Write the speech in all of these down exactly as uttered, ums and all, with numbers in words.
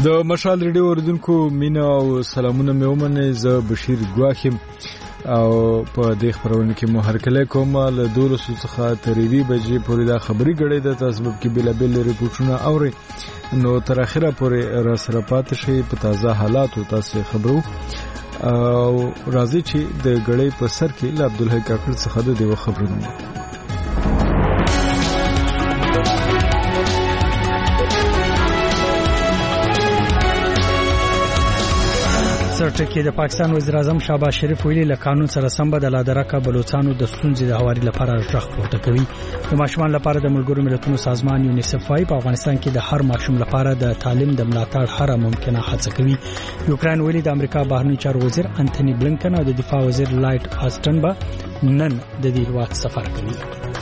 د مشال ریډیو اوریدونکو مینا او سلامونه مې ومنئ. زه بشیر ګواخیم او په دې خبرونه کې مو هرکله کوم له دولسو څخه تر یوې بجې پورې دا خبري غړې د تاسو کې بلابل ریپورتونه اوري، نو تر اخره پورې را سره پاتې شئ په تازه حالات او تاسو خبرو او راځي چې د غړې په سر کې له عبدالحی کاکړ څخه د دیو خبرونه. سرټکی د پاکستان وزیر اعظم شهباز شریف ویلي له قانون سره سم به د لادرکه بلوچستانو د ستونزې د هواري لپاره ژغ پورته کوي. د ماشومان لپاره د ملګرو ملتونو سازمان یونیسف وايي په افغانستان کې د هر ماشوم لپاره د تعلیم د ملاتړ هر ممکنه هڅه کوي. یوکرين ویلي د امریکا بهرنی چارو وزیر انټونی بلنکن او د دفاع وزیر لایټ آستن به نن د دې هیواد سفر کوي.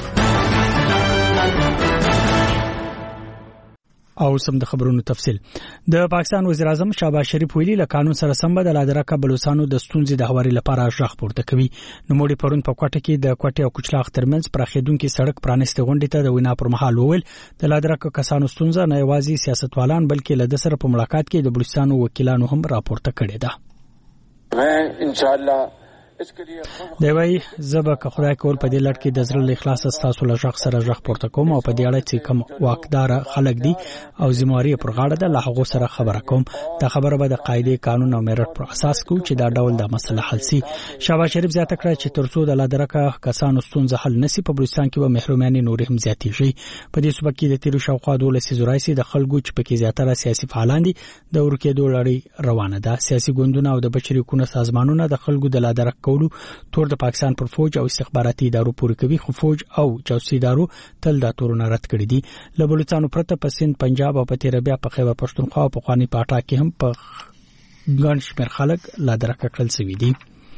او سم د خبرونو تفصیل. د پاکستان وزیر اعظم شهباز شریف ویلي له قانون سره سم د لادرکه بلوچستانو د ستونزې د هواري لپاره ژغ پورته کوي. نو موږ پرون په کوټه کې د کوټه او کوچلاغ ترمنځ پرخېدونکو سړک پرانستې غونډې ته د وینا پر مهال وویل د لادرکه کسانو ستونزه نه یوازې سیاستوالان بلکې له د سره په ملاقات کې د بلوچستانو وکیلانو هم راپورته کړي ده. ان شاء الله دی وای زبا که خدای کول په دې لړ کې د زړه اخلاص تاسو له ژغ سره ژغ پورته کوم او په دې اړه چې کوم واکدار خلک دي او ذمہواری پر غاړه ده له هغه سره خبره کوم. دا خبره به د قاعده قانون او میرټ پر اساس کو چې دا ډول د مسله حل سي. شهباز شریف زیاته کړه چې ترڅو د لادرکه کسانو ستونزه حل نسی په بلوچستان کې به محرومانه نور هم زیاتې شي. په دې صوبه کې د تیرو شاوخوا دولسي زورایسي د خلکو چې پکې زیاتره سیاسي فعالان دي د ورکېدو لړۍ روانه ده. سیاسي ګوندونه او د بشري حقوقو سازمانونه د خلکو د لادرکه کولو تور د پاکستان پر فوج او استخباراتي ادارو پورې کوي، خو فوج او جاسوسي ادارو تل دا تورونه رد کړی دي. له بلوچستان پرته په سند، پنجاب او په تیربیا په خیبر پښتونخوا او په خواني پاټا کې هم په ګڼ شمېر خلک لادرکه کړل شوي دي.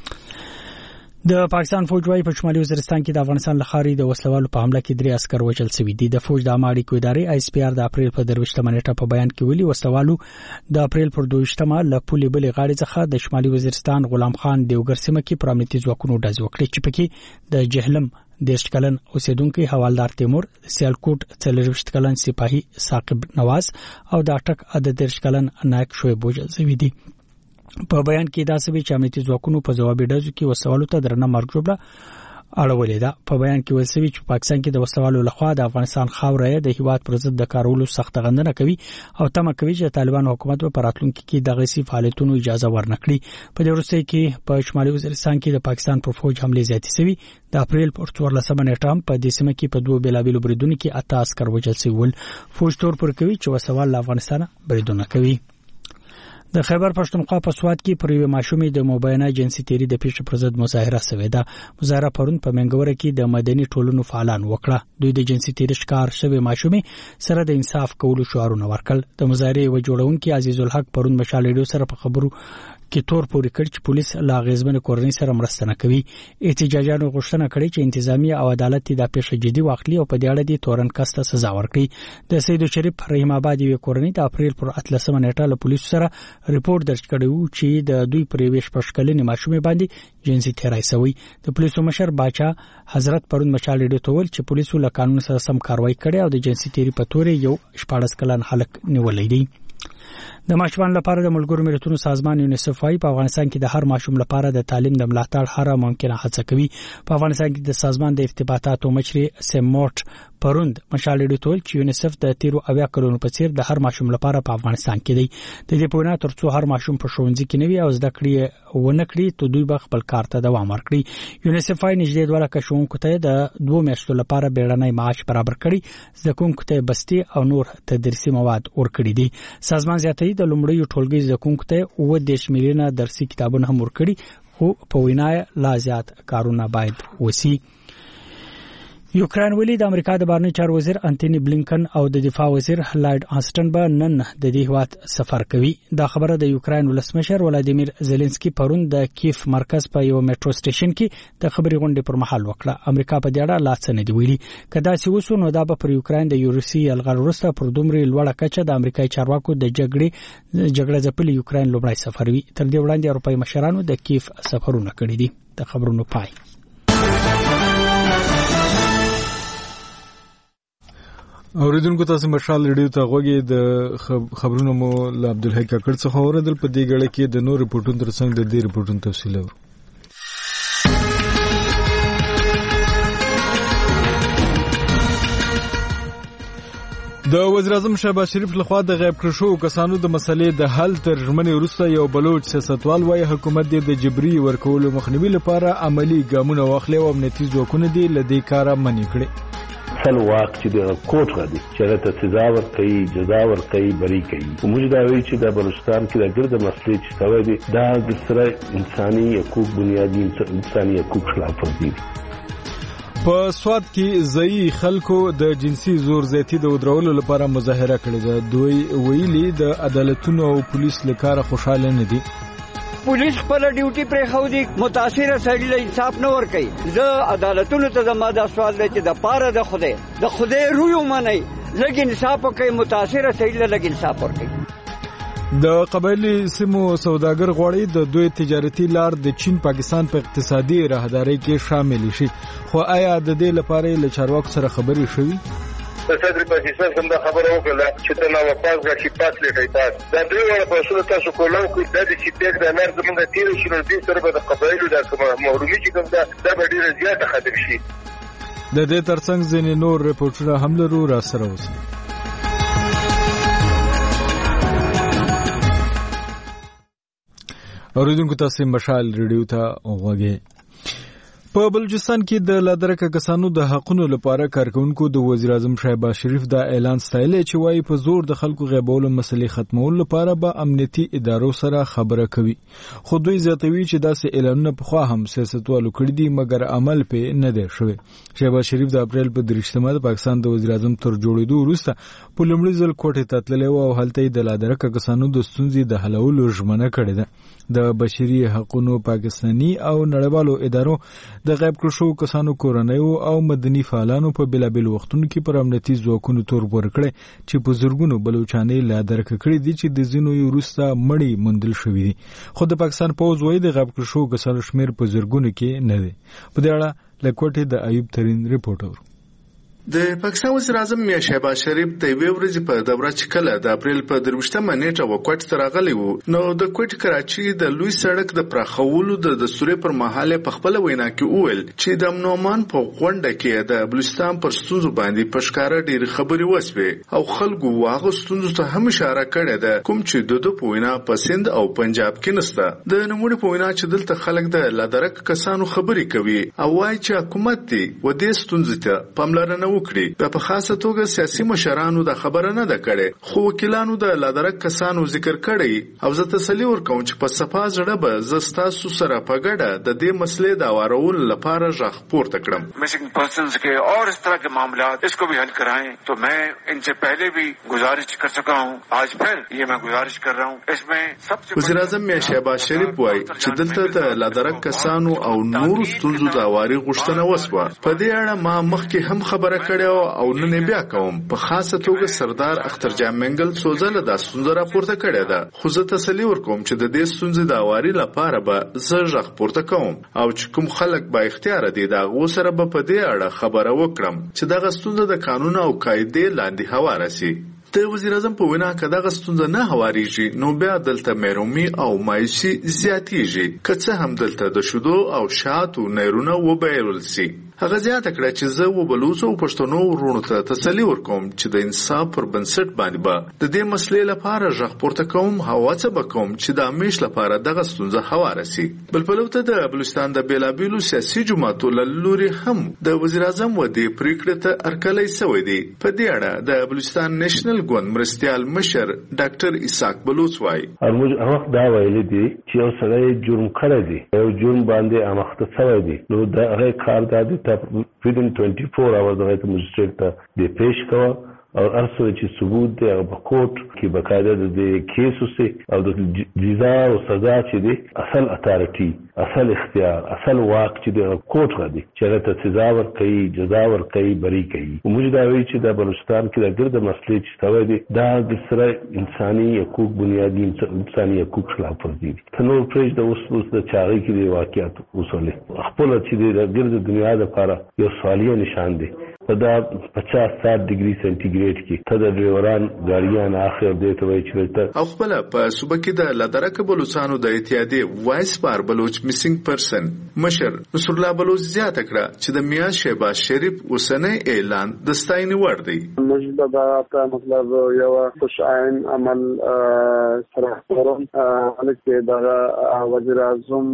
د پاکستان فوج وايي په شمالي وزیرستان کې د افغانستان لخاري د وسلوالو په حمله کې درې عسكر وژل شوي دي. د فوج د اماړي کو ادارې آی اس پی آر د اپریل په درويشتمه نیټه په بیان کې ویلي وسلوالو د اپریل پر دویشتمه له پولې بلې غاړې څخه د شمالي وزیرستان غلام خان دیوګر سیمه کې پر امنیتي ځواکونو ډز وکړي چې پکې د جهلم دیش کلن اوسیدونکو حوالدار تیمور، سیالکوټ څلرويشت کلن سپاهي ثاقب نواز او د اټک عدد دیش کلن نایک شویب وژل شوي دي. په بیان کې دا سوي چې امنیتي ځواکونو په ځوابي ډزو کې وسوالو ته درنه مرګ جوړه اړولې ده. په بیان کې ویل شوی چې پاکستان کې د وسوالو لخوا د افغانستان خاوره د هیواد پر ضد د کارولو سخت غندنه کوي او تمه کوي چې طالبان حکومت په راتلونکي کې دغه سي فعالیتونو اجازه ورنکړي. په دې وروسته کې په شمالي وزیرستان کې د پاکستان پر فوج حمله زیاتې شوي. د اپریل پر څوارلسمه نیټه په دې سیمه کې په دوه بیلابیلو بریدونو کې اته عسكر وژل شوي. فوج تور پر کوي چې وسوال له افغانستان بریدونه کوي. د خیبر پښتونخوا په سواد کې پر یو ماشومې د مبینه جنسي تیری د پیښې پر ضد مظاهره شوې ده. مظاهره پرون په منګوره کې د مدني ټولنو فعالان وکړه. دوی د جنسي تیری شکار شوی ماشومې سره د انصاف کولو شعارونه ورکړل. د مظاهره و جوړونکو عزیز الحق پرون مشال ریډیو سره په خبرو کې تور پورې کړ چې پولیس لا غیزمن کورنۍ سره مرسته نه کوي. احتجاجانو غوښتنه کړې چې انتظامیه او عدالت د پیښې جدي واخلي او په دې اړه د تورن کسته سزا ورکړي. د سید شریف رحیم آباد یو کورنۍ د اپریل پر اتلسمه نیټه له پولیسو سره ریپورت درج کړی و چې د دوی پر ویش پښکلنې ماشومې باندې جنسي تیری شوی. د پولیسو مشر باچا حضرت پرون مشال ریډیو ته ویل چې پولیسو له قانون سره سم کاروایی کړې او د جنسي تیری په تور یو شپږ کلن هلک نیولې دي. د ماشومان لپاره د ملګرو ملتونو سازمان یونیسف وايي په افغانستان کې د هر ماشوم لپاره د تعلیم د ملاتړ هر ممکنه هڅه کوي. په افغانستان کې د سازمان د ارتباطاتو مشر سیموټ پروند مشال ریډیو ته چې یونیسف د تیرو اویا کلونو په څیر د هر ماشوم لپاره په افغانستان کې دی. د دې په وینا ترڅو هر ماشوم په ښوونځي کې نوي او زده کړې ونه کړي ته دوی به خپل کار ته دوام ورکړي. یونیسف وايي نږدې دوه لکه ښوونکو ته د دوه میاشتو لپاره بیړنی معاش برابر کړي، زده کوونکو ته بستي او نور تدریسي مواد ورکړي دي. سازمان زیاتوي د لومړیو ټولګي زده کوونکو ته اووه دېرش میلیونه درسي کتابونه هم ورکړي، خو په وینا لا زیات کارونه باید وسی. یوکرين ویلي د امریکا د بهرنی چارو وزیر انټونی بلنکن او د دفاع وزیر لایټ آستن به نن د دې هیواد سفر کوي. دا خبره د یوکرين ولسمشر ولادیمیر زيلنسکي پرون د کیف مرکز په یو میټرو سټیشن کې د خبري غونډې پر مهال وکړه. امریکا په دې اړه لا څه نه دی ویلي. کدا چې وسو نو دا به پر یوکرين د یورسي الغار وروسته پر دومره لوړه کچه د امریکایي چارواکو د جګړې جګړه ځپلي یوکرين لومړی سفر وي. تر دې وړاندې اروپایي مشرانو د کیف سفرونه کړی دي. د خبرونو پای. اوریدونکو تاسو مشال ریډیو ته غوږی د خبرونو مو له عبدالحی کاکړ څخه اوریدل. په دې غړي کې د نور ریپورتونو ترڅنګ د دې ریپورتونو تفصیل اورو. د وزیر اعظم شهباز شریف لخوا د غیب کړو شو کسانو د مسلې د حل ترجمه وروسته یو بلوچ سیاستوال وايي حکومت د جبري ورکولو مخنیوي لپاره عملی ګامونه واخلي او امنیتي ځواکونه دي لدې کاره منې کړي. اصل واک چې د کوټ غدي چې ته سزا ورکړي جزا ورکړي بری کوي. موږ دا وایي چې د بلوچستان کې د ګرد مسلې چې توي دي دا د سره انساني حقوق بنیادی انساني حقوق خلاف ورزي. په سواد کې ځای خلکو د جنسي زور زیاتی د ودرولو لپاره مظاهره کړې ده. دوی ویلي د عدالتونو او پولیس لپاره خوشاله نه دي. پولیس خپل ډیوټي پرې خو دي متاثر سړي له انصاف نه ور کوي. زه عدالتونو ته زما دا سوال دی چې د پاره د خوده د خوده رویو منئ لګ انصاف کوي متاثر سړي له لګ انصاف ور کوي. د قبایلی سیمو سوداګر غواړي د دوی تجارتي لار د چین پاکستان په اقتصادي راهداري کې شامل شي. خو آیا د دې لپاره له چارواکو سره خبرې شوې؟ صدر پاکستان څنګه خبره وکړه چې ته نو واپس غشي پات لټای پات دا دوی ولا په اصل تاسو کولو کې د دې چې تک د نار زمونږ تیر شي نو دې سره به د قبایلو د محرومي چې کوم دا د ډیره زیاته خطر شي. د دې ترڅنګ ځینې نور ریپورتونه هم لرو را سره اوسئ. اوریدونکو تاسو مشال ریډیو ته وغوږی. په بلوچستان کې د لادرکه کسانو د حقونو لپاره کارکونکو د وزیر اعظم شهباز شریف دا اعلان ستایلی چې وايي په زور د خلکو غیبولو مسلې ختمولو لپاره به امنیتي ادارو سره خبره کوي. خو دوی زیاتوي چې داسې اعلانونه پخوا هم سیاستوالو کړي دي مګر عمل پې نه دی شوی. شهباز شریف د اپریل په دریشتمه د پاکستان د وزیر اعظم تر جوړېدو وروسته په لومړي ځل کوټې ته تللی و او هلته یې د لادرکه کسانو د ستونزې د حلولو ژمنه کړې ده. د بشري حقوقو پاکستاني او نړیوالو ادارو د غیب کړو شو کسانو کورنیو او مدني فعالانو په بلابل وختونو کې پر امنیتي ځواکونو تور ورکړي چې په زورګونو بلوچستاني لادرکه کړي دي چې د زینو وروسته مړی مندل شوی دي. خو د پاکستان پوز وایي د غیب کړو شو کسانو شمیر په زورګونو کې نه دی. په دې اړه لکوټه د ایوب ترين ریپورت اورو. د پاکستان وزیر اعظم میا شهباز شریف د یوې ورځې په دوره چې کله د اپریل په درویشتمه نیټه وکوټ ته راغلی وو نو د کوټ کراچي د لوی سړک د پراخولو د دستوري پر مهال په خپل وینا کې وویل چې د امنومان په غونډه کې د بلوچستان پر ستونزو باندې پښکارا ډېر خبري وسوي او خلکو واغ ستونزو ته هم اشاره کړې ده کوم چې د دوه پوینا په سند او پنجاب کې نسته. د نموړي پوینا چې دلته خلک د لادرک کسانو خبري کوي او وايي چې حکومت دی و دې ستونزې ته پاملرنه وکړي. په خاصه توګه سیاسي مشرانو د خبره نه ده کړې خو وکیلانو د لادرک کسانو ذکر کړی او زه تسلی ورکوم چې په صفا زړه به زستاسو سره په ګډه د دې مسلې د اورول لپاره ژغ پورته کړم. Missing persons के और इस तरह के मामलात इसको भी हल कराएं तो मैं इनसे पहले भी गुजारिश कर चुका हूं. आज फिर ये मैं गुजारिश कर रहा हूं. इसमें सबसे وزیر اعظم میا شهباز شریف وایي چې دلته د لادرک کسانو او نورو ستونزو د اواري غوښتنه وسوه. په دې اړه ما مخکې هم خبره کړې او نن بیا کوم. په خاصه توګه سردار اختر جان منګل سوزله د ستونزې راپورته کړې ده خو زه تسلی ورکوم چې د دې ستونزې د اواري لپاره به زه ژغ پورته کوم او چې کوم خلک با اختیار دي دا غو سره به په دې اړه خبره وکړم چې دغه ستونزه د قانون او قاعده لاندې هواره سي. د وزیر اعظم په وینا کې دغه ستونزه نه هواريږي نو بیا دلته مېرومي او مایوسي زیاتېږي که څه هم دلته د شودو او شاتو نیرونه وبایرل سي. هغه زیاته کړه چې زه و بلوڅو او پښتنو ورونو ته تسلی ورکوم چې د انصاف پر بنسټ باندې به د دې مسلې لپاره ژغ پورته کوم هوا څه بکوم چې د امیش لپاره دغه ستونزه هواره سي. بل په لوته د بلوچستان د بیلابیلو سیاسي جماعتو لوري هم د وزیر اعظم و دې پریکړه ته ارکلای سوی دی. په دې اړه د بلوچستان نېشنل ګوند مرستيال مشر ډاکټر اسحاق بلوچ وايي موږ هغه دا ویل دي چې یو سړی جرم کړی دی یو جرم باندې امخته شوی دی نو دا هغه کار دی within twenty-four hours د هغه مجسټریټ ته د پیش کوا او ارسل چې ثبوت دی او په کوټ کې بقاعده د کیس وسي او د جزا او سزا چې دی اصل اتارټي اصل اختیار اصل واک چې د کوټ غدي چې ته سزا ورکړي جزا ورکړي بری کوي. موږ دا وایو چې د بلوچستان کې د ګرد مسلې چې توي دي دا د سره انساني حقوق بنیادی انساني حقوق خلاف ورزي دي. تنور پرېج د اوس اوس د چاغي کې د واقعیت اصول خپل چې د ګرد دنیا لپاره یو سوالیه نشان دی په دا پچاس سات ډیګري سنټیګریډ کې ته د ډرایوران ګاډیان اخر دې ته وایي چې او خپل په صوبه کې د لادرک بلوچستانو د اتحادیې وایس پار بلوچ میسنګ پرسن مشر نصر الله بلوچ زیاته کړه چې د میاں شهباز شریف اوسنۍ اعلان د ستاینې وړ دی. موږ دا مطلب یو خوش عین عمل سره کوم الکه دا وزیر اعظم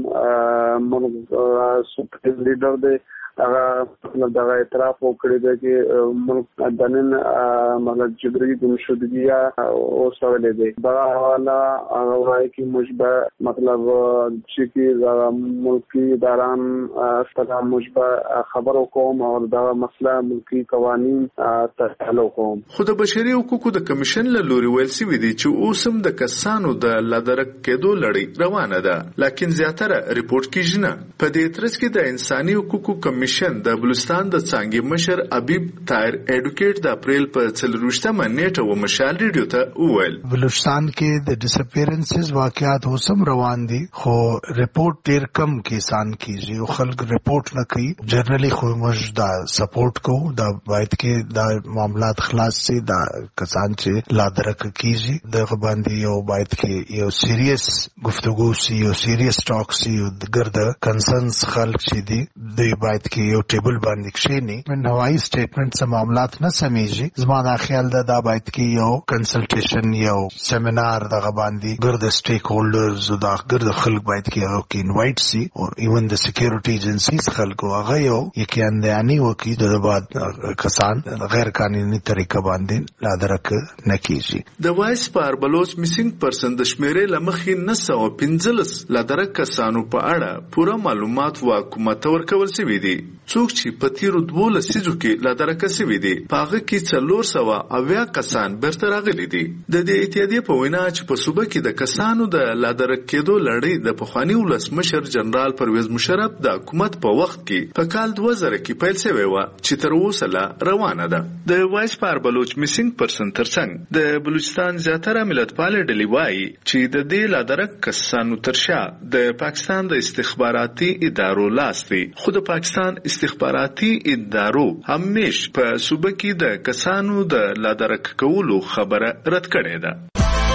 موږ سپر لیډر دی هغه مطلب دا اعتراف وکړی دی چې ملک دنن مطلب جبري ګمشدګي او سوالې دی دا حواله هغه وايي چې موږ مطلب چې کی دا ملکی اداران ستاسو موږ خبرو کوم او دا مسله ملکی قوانين تحلو کوم. خو د بشري حقوقو د کمیشن له لوري ویل شوی دی چې اوسم د کسانو د لادرک کېدو لړۍ روانه ده لکن زیاتره ریپورت کیږي نه. په دې ترڅ کې د انساني حقوقو کمیشن د بلوچستان د څنګه مشر ابيب طاهر اډوکیټ د اپریل په څلروشتمه نیټه و مشال ریډیو ته وویل بلوچستان کې د ډیسپیرنسز واقعات اوسم روان دي خو ریپورت ډیر کم کسان کیږي او خلک ریپورت نه کوي. جنرالي خو موږ دا سپورټ کوو دا باید کې دا معاملات خلاص سي دا کسان چې لادرک کیږي د باندې یو باید کې یو سیریس گفتگو سی یو سیریس ټاک سی ګرد کنسرنز خلک چې دي دوی باید کې یو ټیبل باندې کښینی نوای سټیټمنټ سم معاملات نه سمېږي. زما خیال ده دا باید کې یو کنسلټیشن یو سیمینار دغه باندې ګرد سټیک هولډرز او دا ګرد خلک باید کې یو کې انوایټ سی او ایون د سکیورټي ایجنسیز خلکو هغه یو یکي اندیانی وکي د بعد کسان غیر قانوني طریقه باندې لادرک نه کیږي. د وایس پار بلوچ میسنګ پرسن د شمیرې لمخې نه سو پنځلس لادرک کسانو په اړه پوره معلومات حکومت ورکول شوی دی. څوک چې په تیرو دوه لسیزو کې لادرک شوی دی پاغه کې څلور سوه اویا کسان برته راغلي دي. د دې اتحادیې په وینا چې په صوبه کې د کسانو د لادرک کېدو لړۍ د پخواني ولسمشر جنرال پرویز مشرف د حکومت په وخت کې په کال دوه زره کې پیل شوی و چې تر اوسه لا روانه ده. د وایس پار بلوچ میسنګ پرسن ترڅنګ د بلوچستان زیاتره ملتپال ډلې وایي چې د دې لادرک کسانو ترشا د پاکستان د استخباراتي ادارو لاس دی. خو د پاکستان استخباراتي ادارو همیش په صوبه کې د کسانو د لادرک کولو خبره رد کړې ده.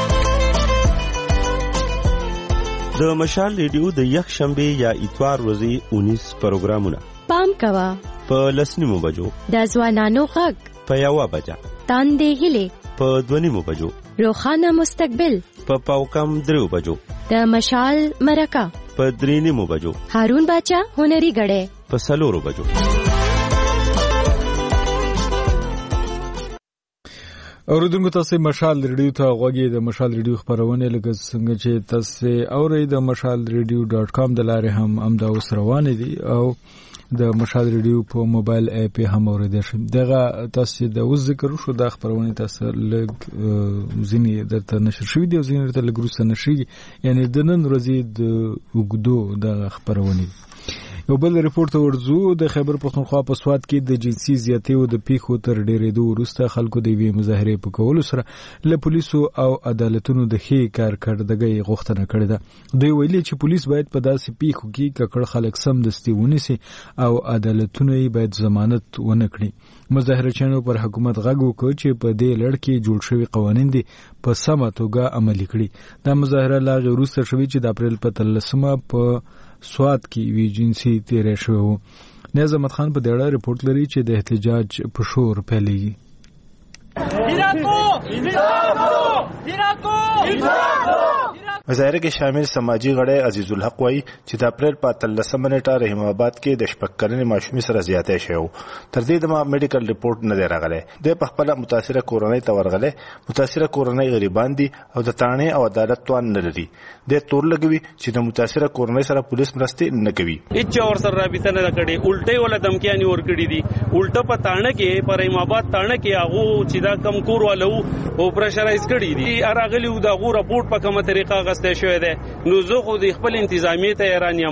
د مشال ریډیو د یک شنبه یا اتوار ورځې اونیس پروګرامونه پام کوا په لسنیمو بجو د ځوانانو غږ په یوه بجه تاندې هیلې په دونیمو بجو روخانه مستقبل په پاوکم دریو بجو د مشال مرکه په درینیمو بجو هارون باچا هنري غړې په سلورو بجو. اوریدونکو تاسو مشال ریډیو ته غوږی د مشال ریډیو خبرونه لکه څنګه چې تاسو اورئ د مشال ریډیو ډاټ کام د لارې هم امدا اوس روان دي او د مشال ریډیو په موبایل اپ هم اوریدل شي. دغه تاسو د اوس ذکر شو د خبرونه تاسو لګ ځینې درته نشر شوی دی او ځینې درته لګروسه نشي یعنی د نن ورځې د وګدو د خبرونه. یو بل ریپورت ورزو د خیبر پختونخوا په سواد کې د جنسي زیاتې او د پیښو تر ډېرېدو وروسته خلکو د وی مظاهره په کولو سره له پولیسو او عدالتونو د ښې کارکړدګۍ غوښتنه کړې ده. دوی ویلي چې پولیس باید په داسې پیښو کې ککړ خلک سمدستي ونیسي او عدالتونه یې باید ضمانت ونه کړي. مظاهرچیانو پر حکومت غږ وکړ چې په دې لړ کې جوړ شوي قوانین دي په سمه توګه عملي کړي. دا مظاهره لا غیر وروسته شوې چې د اپریل په تلسمه په سواد کې وی جنسي تیرې شوی و. نیاز احمد خان په دې اړه رپورت لري چې د احتجاج په شور پیلېږي. مظاهره کې شامل سماجی غړي عزیز الحق وایي چې د اپریل په اتلسمه نیټه رحیم آباد کې د شپږ کلنې ماشومې سره زیاتې شوی. تر دې دمه میډیکل ریپورت نه دی راغلی. د په خپل متاثره کورنۍ ته ورغلی. متاثره کورنۍ غریبان دي او د تانه او عدالت توان نه لري. د تور لګوي چې د متاثره کورنۍ سره پولیس مرستې نه کوي. هیڅ ور سره رابطه نه کړي. الټه ولا دمکیانی ور کړی دي. الټه په تانه کې پر رحیم آباد تانه کې هغه چې دا کم کور والو او پرشرایز کړی دي. ارغلی دا غو رپورت په کومه طریقه غسته شوی دی. نو زه خو د خپل انتظامیه ته ایران یم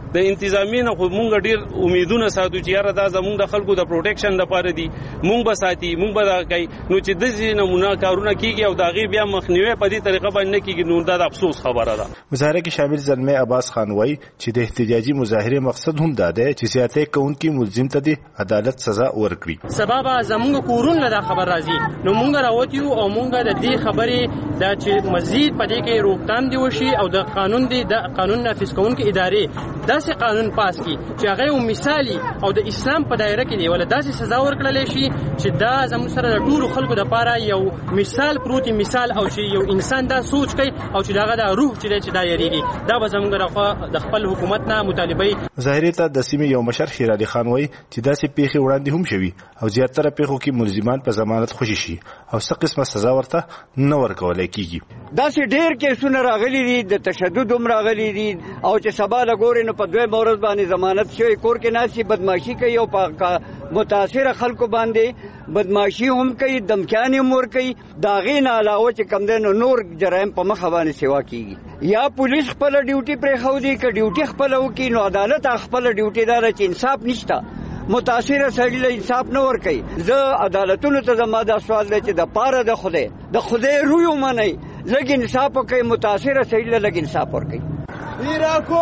د انتظامی نه خو مونږ ډیر امیدونه ساتو چې یاره دا زمونږ د خلکو د پروټیکشن لپاره دي، مونږ به ساتي، مونږ به دا کوي. نو چې دغه نمونه کارونه کیږي او داغي بیا مخنیوي په دې طریقه باندې کیږي، نو دا د افسوس خبره ده. مظاهره کې شامل زلمه عباس خان وایي چې د احتجاجي مظاهره مقصد هم دا دی چې سیاته کوونکي ملزم ته د عدالت سزا ورکړي. سبب زمونږ کورون له خبر راځي، نو مونږ راوتیو او مونږ د دې خبرې دا چې مزید پدې کې روکتام دی وشي او د قانون دی د قانون نافذ کوونکې ادارې داسې قانون پاس کی چې هغه مثالی او د اسلام په دایره کې دی، ولا داسې سزا ورکړل شي چې دا زموږ سره د ټول خلکو لپاره یو مثال پروتي مثال، او چې یو انسان دا سوچ کوي او چې داغه د روح چې چې دا یریږي، دا به زموږ راخوا د خپل حکومت نه مطالبه. ظاهري ته د سیمې یو مشر شیر علي خان وایي چې داسې پیښې وړاندې هم شوي او زیاتره پیښو کې ملزمان په ضمانت خوشي شي او څه قسمه سزا ورته نه ورکول کیږي. داسې ډېر کیسونه راغلي دي، د تشدد هم راغلي دي، او چې سبا لګوري نو په دوی مورز باندې ضمانت شوی کور کې ناسي بدمعشي کوي او په متاثر خلکو باندې بدمعشي هم کوي، دمکیان هم ور کوي. داغې نه علاوه چې کم دی نو نور جرایم په مخه باندې سیوا کیږي. یا پولیس خپل ډیوټي پرېښودي که ډیوټي خپل وکړي نو عدالت خپل ډیوټي دار چې انصاف نشته، متاثر سړي له انصاف نه ور کوي. زه عدالتونو ته زما دا سوال دی چې د پاره د خدای د خدای روی ومنئ، لږ انصاف وکړئ، متاثر سړي له لږ انصاف ورکړئ. هیراکو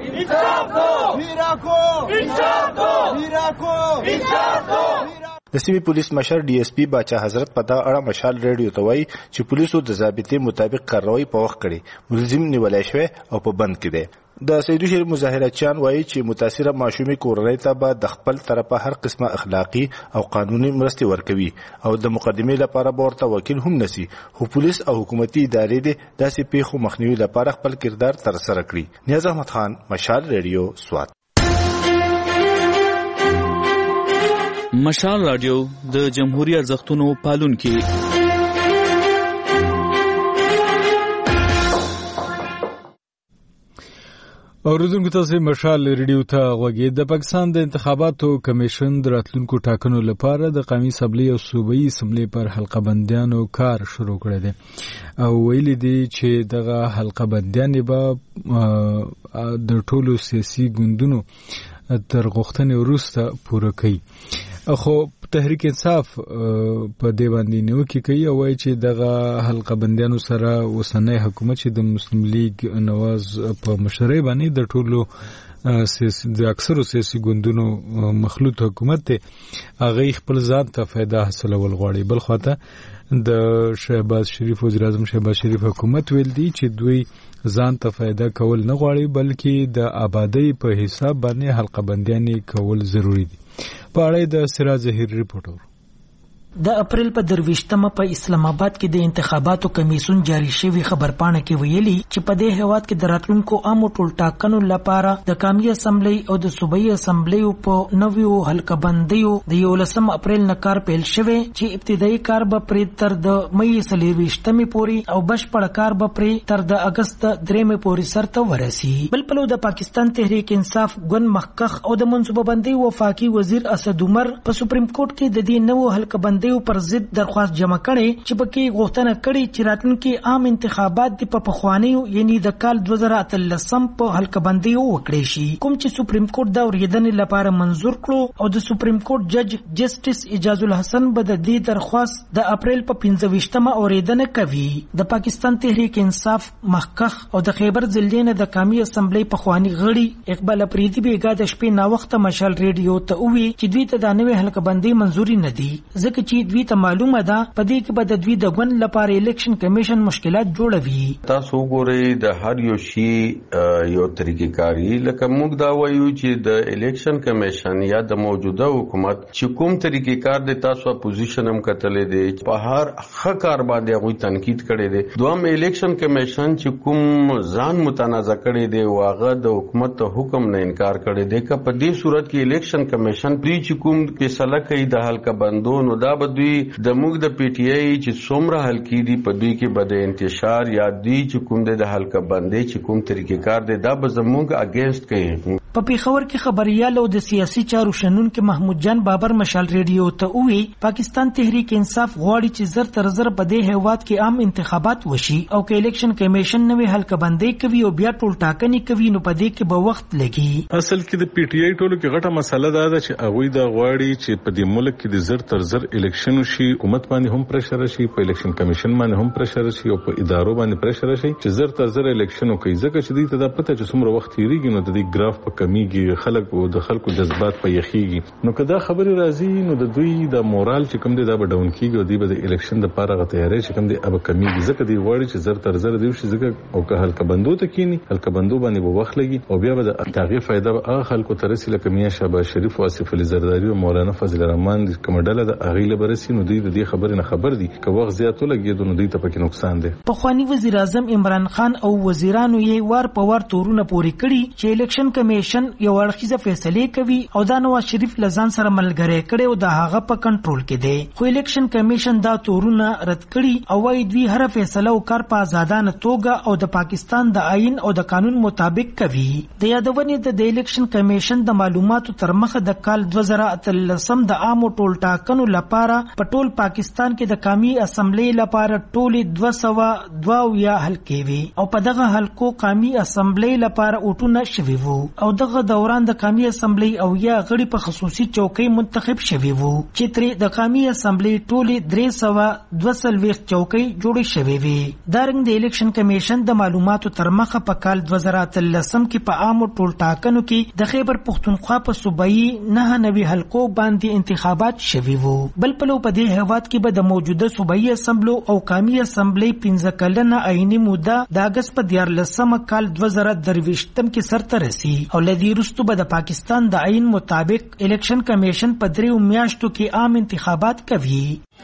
انصافو هیراکو انصافو هیراکو انصافو. د سیمې پولیس مشر ډي اس پی باچا حضرت په دا اړه مشال ریډیو ته وایي چې پولیسو د ضابطې مطابق کاروایی په وخت کړي، ملزم نیولای شوی او په بند کې دی. د سیدو شریف مظاهراتچیان وایي چې متاثره ماشومې کورنۍ ته به د خپل طرفه هر قسمه اخلاقي او قانوني مرستې ورکوي او د مقدمې لپاره به ورته وکیل هم نسی، خو پولیس او حکومتي ادارې د داسې پیښو مخنیوي لپاره خپل کردار ترسره کړي. نیاز احمد خان، مشال ریډیو، سوات. مشال رادیو د جمهوریت ارزښتونو پالونکي. اوریدونکو تاسو مشال ریډیو ته غوږی. د پاکستان د انتخاباتو کمیشن د راتلونکو ټاکنو لپاره د قومي اسمبلی او صوبایي اسمبلی پر حلقه بندیانو کار شروع کړی دی او ویلي دي چې دغه حلقه بندیان به د ټولو سیاسي ګوندونو تر غوښتنې وروسته پوره کوي. خو تحریک انصاف په دې باندې نیوکه کوي او وایي چې دغه حلقه بندیانو سره اوسنۍ حکومت چې د مسلم لیگ نواز په مشرۍ باندې د ټولو د اکثرو سیاسي ګوندونو مخلوط حکومت ته هغه خپل ځان ته فایده حاصلول غواړي. بل خواته د شهباز شریف وزیر اعظم شهباز شریف حکومت ویل دي چې دوی ځان ته فایده کول نه غواړي بلکې د آبادی په حساب باندې حلقه بندیانې کول ضروری دي. په اړه د سراج ظهیر ریپورټر. د اپریل په درويشتمه په اسلام آباد کې د انتخاباتو کمیسیون جاری شوی خبرپاڼه کې ویلي چې په دې هیواد کې د راتلونکو عامو ټولټاکنو لپاره د قومي اسمبلی او د صوبایي اسمبلی په نویو حلقه بندیو د یولسم اپریل نه کار پیل شوی چې ابتدایي کار به پرې تر د مې څلورویشتمې پورې او بشپړ کار به پرې تر د اگست درېمې پورې سرته ورسي. بل پلو د پاکستان تحریک انصاف ګوند مخکخ او د منصوبه بندي وفاقي وزیر اسد عمر په سپریم کورټ کې د دې نوو حلقه بندي پر ضد درخواست جمع کړي چې پکې غوښتنه کړي چې راتلونکي عام انتخابات د په پخوانیو یعنی د کال دوه زره اتلسم په حلقه بندي وکړي شي، کوم چې سپریم کورټ دا اوریدنې لپاره منظور کړو او د سپریم کورټ جج جسټس اجاز الحسن به د دې درخواست د اپریل په پنځه ویشتمه اوریدنه کوي. د پاکستان تحریک انصاف مخکخ او د خیبر ضلعې د قومي اسمبلی پخوانی غړي اقبال افریدي بیګا د شپې نا وخت مشال ریډیو ته وی چې دوی ته د نوې حلقه بندي منځوري نه دي ځکه چې دوی ته معلومه ده په دې کې به د دوی د ګوند لپاره الیکشن کمیشن مشکلات جوړوي. تاسو ګورئ د هر یو شی یو طریقې کاری لکه موږ دا وایو چې د الیکشن کمیشن یا د موجوده حکومت چې کوم طریقې کار د تاسو اپوزیشن هم کتلې دي په هر ښه کار باندې غوي تنقید کړي دي. دوام الیکشن کمیشن چې کوم ځان متنازع کړي دي واغه د حکومت ته حکم نه انکار کړي دي که په دې صورت کې الیکشن کمیشن پری چې کوم فیصله کوي د حلقه بندو نو دا دوی د موږ د پی ټی آی چې څومره حلقې دي په دوی کې بد انتشار یا دوی چې کوم د حلقه بندي چې کوم طریقې کار دي دا به زموږ اگینست کوي. په پیښور کې خبريال او د سیاسي چارو شنونکو محمود جان بابر مشال ریډیو ته وی پاکستان تحریک انصاف غواړي چې زر تر زر په دې هیواد کې عام انتخابات وشي او کې الیکشن کمیشن نوې حلقبندي کوي او بیا ټول ټاکنې کوي نو په دې کې به وخت لګي. اصل کې د پی ټ آی ټولو کې غټه مسله دا ده چې هغه دا غواړي چې په دې ملک کې د زر تر زر الیکشن شي، حکومت باندې هم پریشر شي، په الیکشن کمیشن باندې هم پریشر شي او په ادارو باندې پریشر شي چې زر تر زر الیکشن کوي، ځکه چې دوی ته دا پته چې څومره وخت تیریږي نو د دې ګراف په کمیږي، خلک او د خلکو جذبات په یخیږي. نو کدا خبري راځي نو د دوی د مورال چې کوم دی دا به ډاون کیږي او دی به د الیکشن د پاره غتیاري چې کوم دی اب کمیږي، ځکه دی غواړي چې زر تر زر دی شي، ځکه او که حلقه بندو ته کینی حلقه بندو باندې به وخت لګي او بیا به د تغیر فائدہ هغه خلکو ترسي لکه میاں شهباز شریف او آصف علي زرداری او مولانا فضل الرحمن د کومډاله د اغیله برسي نو دوی د دې خبرې نه خبر دي که وخت زیات لګي نو دوی ته پکې نقصان دی. پخوانی وزیر اعظم عمران خان او وزیرانو یې وار په وار تورونه پوري کړي چې الیکشن کمیشن یو اړخیزه فیصله کوي او دا نواز شریف لزان سره ملګری کړي او د هغه په کنټرول کې دی. خو الیکشن کمیشن دا تورونه رد کړي او وايي دوی هر فیصله او کار په آزادانه توګه او د پاکستان د آئین او د قانون مطابق کوي. د یادونې د الیکشن کمیشن د معلوماتو تر مخه د کال دوه زره اتلسم د عامو ټول ټاکنو لپاره په ټول پاکستان کې د قومي اسمبلی لپاره ټول دوه سوه دوه اویا حلقې وي او په دغه حلقو قومي اسمبلی لپاره اوټونه شوي وو او دغه دوران د قومي اسمبلی او یا غړي په خصوصي چوکۍ منتخب شوي وو چې ترې د قومي اسمبلی ټولې درې سوه دوه څلوېښت چوکۍ جوړې شوې وي. دارنګ د الیکشن کمیشن د معلوماتو تر مخه په کال دوه زره اتلسم کې په عامو ټول ټاکنو کې د خیبر پښتونخوا په صوبایي نه نوي حلقو باندې انتخابات شوي وو. بل پلو په دې هیواد کې به د موجوده صوبایي اسمبلو او قومي اسمبلی پنځه کلنه آئینی موده د اګست په دیارلسمه کال دوه زره درویشتم کې سرته رسي او لدی رستو به د پاکستان د آئین مطابق الیکشن کمیشن په دریو میاشتو کې عام انتخابات کوي.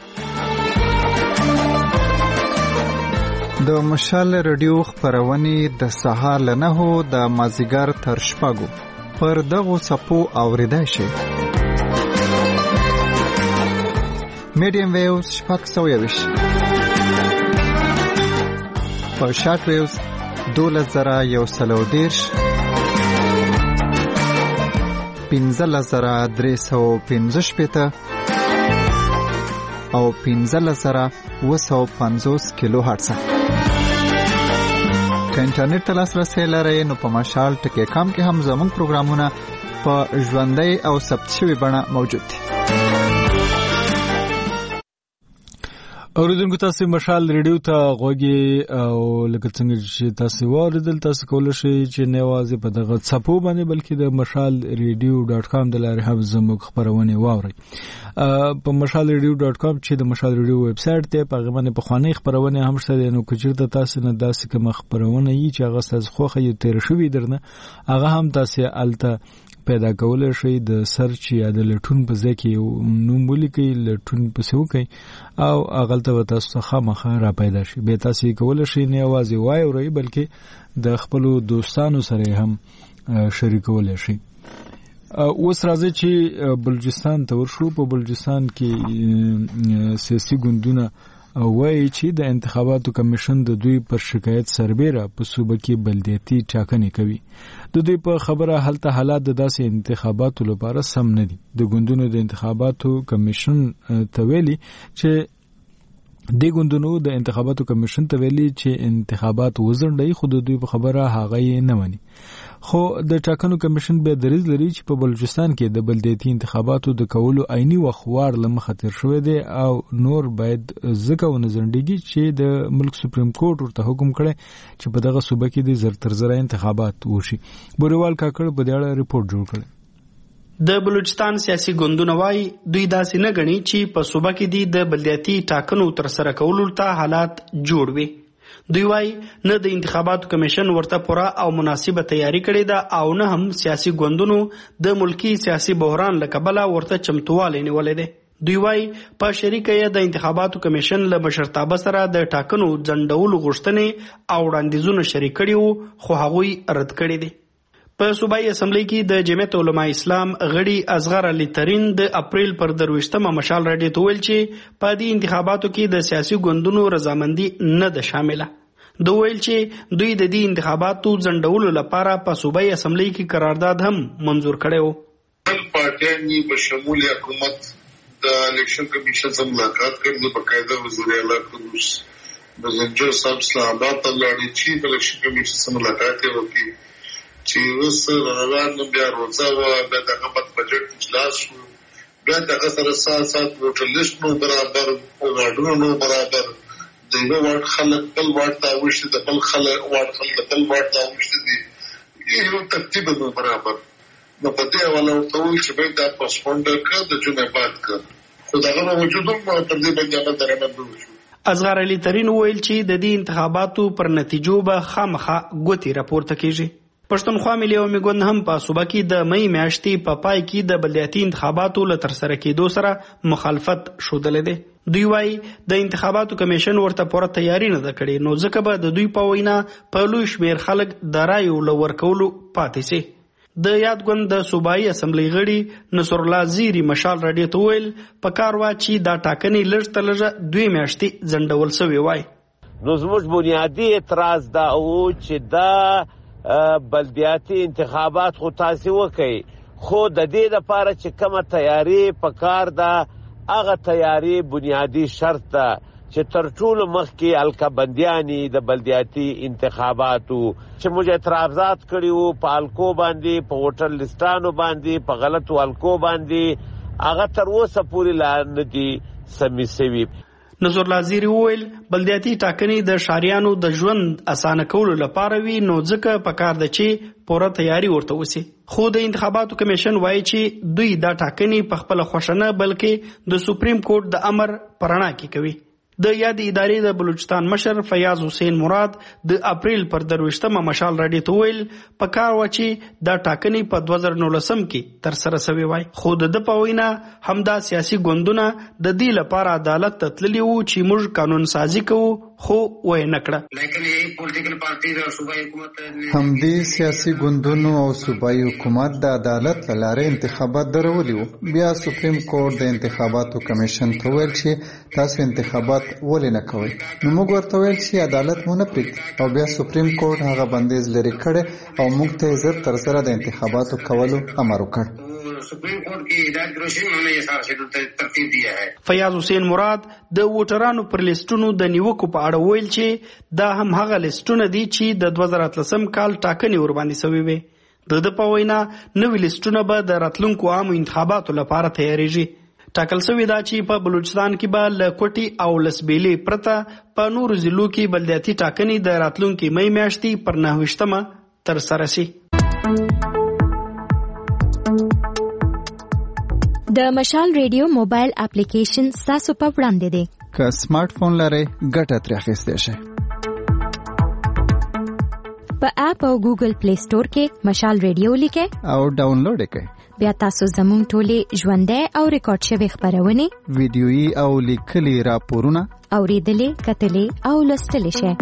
د مشال رادیو خبرونه د سهار له نهو د مازیګر تر شپږو پر دغو صفو اوریدای شي. میډیم ویوز شپږ سوه یویش، په شارټ ویوز دولس زره یو سل او دېرش، پنځلس زره درې سوه پنځه شپېته او پنځلس زره اوه سوه پنځوس کیلو هرټز. که انټرنیټ ته لاسرسی لرئ نو په مشال ټکی کام کې هم زموږ پروګرامونه په ژوندۍ او ثبت شوي بڼه موجود دي. اوریدونکو تاسو مشال ریډیو ته غوږی او لکه څنګه چې تاسو واوریدل تاسو کولای شئ چې نه یوازې په دغه څپو باندې بلکې د مشال ریډیو ډاټ کام د لارې هم زموږ خبرونه واورئ. په مشال ریډیو ډاټ کام چې د مشال ریډیو ویب سټ ته په غوښنه په خواني خبرونه هم شته نو کچرته تاسو نه داسې کوم خبرونه یي چې هغه تاسو خوخه یو تیر شوی درنه هغه هم تاسو الته پیدا کولای شئ. د سرچ یا د لټون په ځای کې نوم ولیکئ، لټون پسې وکئ او هغه ته تاسو خامخا را پیدا شي. به تاسو کولای شئ نه یوازې وایورئ بلکې د خپل دوستانو سره هم شریکولای شئ. اوس راځي چې بلوچستان ته ورشو. په بلوچستان کې سیاسي ګوندونه وایي چې د انتخاباتو کمیشن د دوی پر شکایت سربېره په صوبه کې بلدیاتي ټاکنې کوي. د دوی په خبره هلته حالات د داسې انتخاباتو لپاره سم نه دي. د ګوندونو د انتخاباتو کمیشن ته ویلي چې د ګوندونو د انتخاباتو کمیشن ته ویلي چې انتخابات وزنډي خو د دوی په خبره هغه یې نه مني. خو د ټاکنو کمیشن به دریز لري چې په بلوچستان کې د بلدیاتي انتخاباتو د کولو عیني وخوار لمخه تیر شوی دی او نور باید ځکه ونځنډيږي چې د ملک سپریم کورټ ورته حکم کړي چې په دغه صوبه کې د زر تر زر انتخابات وشي. بوریوال کاکړ په دې اړه ریپورت جوړ کړی. د بلوچستان سیاسي ګوندونه وايي دوی داسې نه غني چې په صوبه کې د بلدیاتي ټاکنو تر سره کولو ته حالات جوړ وي. دوی وايي نه د انتخاباتو کمیشن ورته پوره او مناسبه تیاری کړې ده او نه هم سیاسي ګوندونو د ملکی سیاسي بحران لکبله ورته چمتوالی نیولې ده. دوی وايي په شریکه د انتخاباتو کمیشن له مشرتابه سره د ټاکنو ځنډولو غوښتنې او وړاندیزونه شریک کړي وو خو هغوی رد کړي دي. په صوبایي اسمبلی کې د جمعیت علماء اسلام غړي اصغر علي ترين د اپریل پر درویشتمه مشال راډیو ته ویل چې په دې انتخاباتو کې د سیاسي ګوندونو رضامندي نه ده شامله. د ویل چې دوی د دې انتخاباتو ځنډولو لپاره په صوبایي اسمبلی کې قرارداد هم منزور کړی و. پارټیانې په شمول حکومت د الیکشن کمیشن سره ملاقات کړې، باقاعده وزیر اعلی قدوس بزنجر صاحب اسلام آباد ته لاړې چې د الیکشن کمیشن سره ملاقات وکړي چې اوس روان بیا روزه و بیا دغه په بجټ اجلاس شو، بیا دغه سره سات سات ووټر لیست نو برابر او واډونو نو برابر د یو واټ خلک بل واټ ته وشته د بل خلک واټ خلک بل واټ ته وشته دي یو ترتیب نو برابر نو په دې حواله ورته ویل چې باید دا پاسپونډ کړه د جمعې بعد کړه، خو دغه باوجود هم تر دې باندې هغه درنه وشو. اصغر علي ترين ویل چې د دې انتخاباتو پر نتیجو به خامخا ګوتې راپورته کیږي. پښتونخوا ملي عوامي ګوند هم په صوبه کې د مې میاشتې په پای کې د بلدیاتي انتخاباتو له ترسره کېدو سره مخالفت ښودلی دی. دوی وایي د انتخاباتو کمیشن ورته پوره تیاری نه ده کړې، نو ځکه به د دوی په وینا په لوی شمېر خلک د رایو له ورکولو پاتې سي. د یاد ګوند د صوبایي اسمبلی غړي نصر الله زیری مشال راډیو ته ویل په کار وا چې دا ټاکنې لږ تر لږه دوی میاشتې ځنډول سوی وای. نو زموږ بنیادی اعتراض دا و چې دا بلدیاتي انتخابات خو تاسو وکړي، خو د دې لپاره چې کومه تیاری په کار ده هغه تیاری بنیادی شرط ده چې تر ټولو مخکې الکابندیانی د بلدیاتي انتخاباتو چې موږ اعتراضات کړي وو په الکو باندې، په ووټر لیستانو باندې، په غلطو الکو باندې، هغه تر اوسه پورې لا نه دي سمې سوي. نظر لازیری ویل بلدیاتي ټاکنې د ښاریانو د ژوند اسانه کولو لپاره وي، نو ځکه پکار ده چې پوره تیاری ورته وسی. خو د انتخاباتو کمیشن وایي چې دوی دا ټاکنې په خپله خوښه نه بلکې د سپریم کورټ د امر په رڼا کې کوي. د یاد ادارې د بلوچستان مشر فیاض حسین مراد د اپریل پر درویشتمه مشال راډیو ته ویل په کار و چې دا ټاکنې په دوه زره نولسم کې ترسره سوې وای، خو د ده په وینا همدا سیاسي ګوندونه د دې لپاره عدالت ته تللي وو چې موږ قانون سازي کوو، خو ویې نه کړه. همدې سیاسي ګوندونو او صوبایي حکومت د عدالت له لارې انتخابات درولي وو. بیا سپریم کورټ د انتخاباتو کمیشن ته ویل چې تاسو انتخابات ولې نه کوئ، نو موږ ورته ویل چې عدالت مو نه پرېږدي، او بیا سپریم کورټ هغه بندیز لرې کړی او موږ ته یې زر تر زره د انتخاباتو کولو امر وکړ. فیاض حسین مراد د ووټرانو پر لیستونو د نیوکو په اړه ویل چې دا هم هغه لیستونه دي چې د دوه زره اتلسم کال ټاکنې ورباندې سوي وي. د ده په وینا نوي لیستونه به د راتلونکو عامو انتخاباتو لپاره تیاریږي. ټاکل سوی دا چې په بلوچستان کې به له کوټي او لسبیلې پرته په نورو ضلعو کې بلدیاتي ټاکنې د راتلونکي مې میاشتې پر نهه ویشتمه ترسره شي. د مشال ریډیو موبایل اپلیکیشن ستاسو په وړاندې دی. که سمارټ فون لرئ ګټه ترې اخیستی شئ. په اپ او ګوګل پلی سٹور کې مشال ریډیو لیکئ او ډاونلوډ یې کړئ. بیا تاسو زموږ ټولې ژوندۍ او ریکارډ شوې خپرونې، ویډیويي او لیکلي راپورونه اورېدلې، کتلې او لوستلی شئ.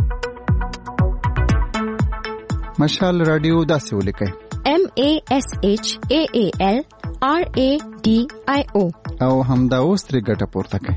مشال راډیو داسې ولیکئ: M A S H A A L R A D I O او همدا اوس ترې ګټه پورته کړئ.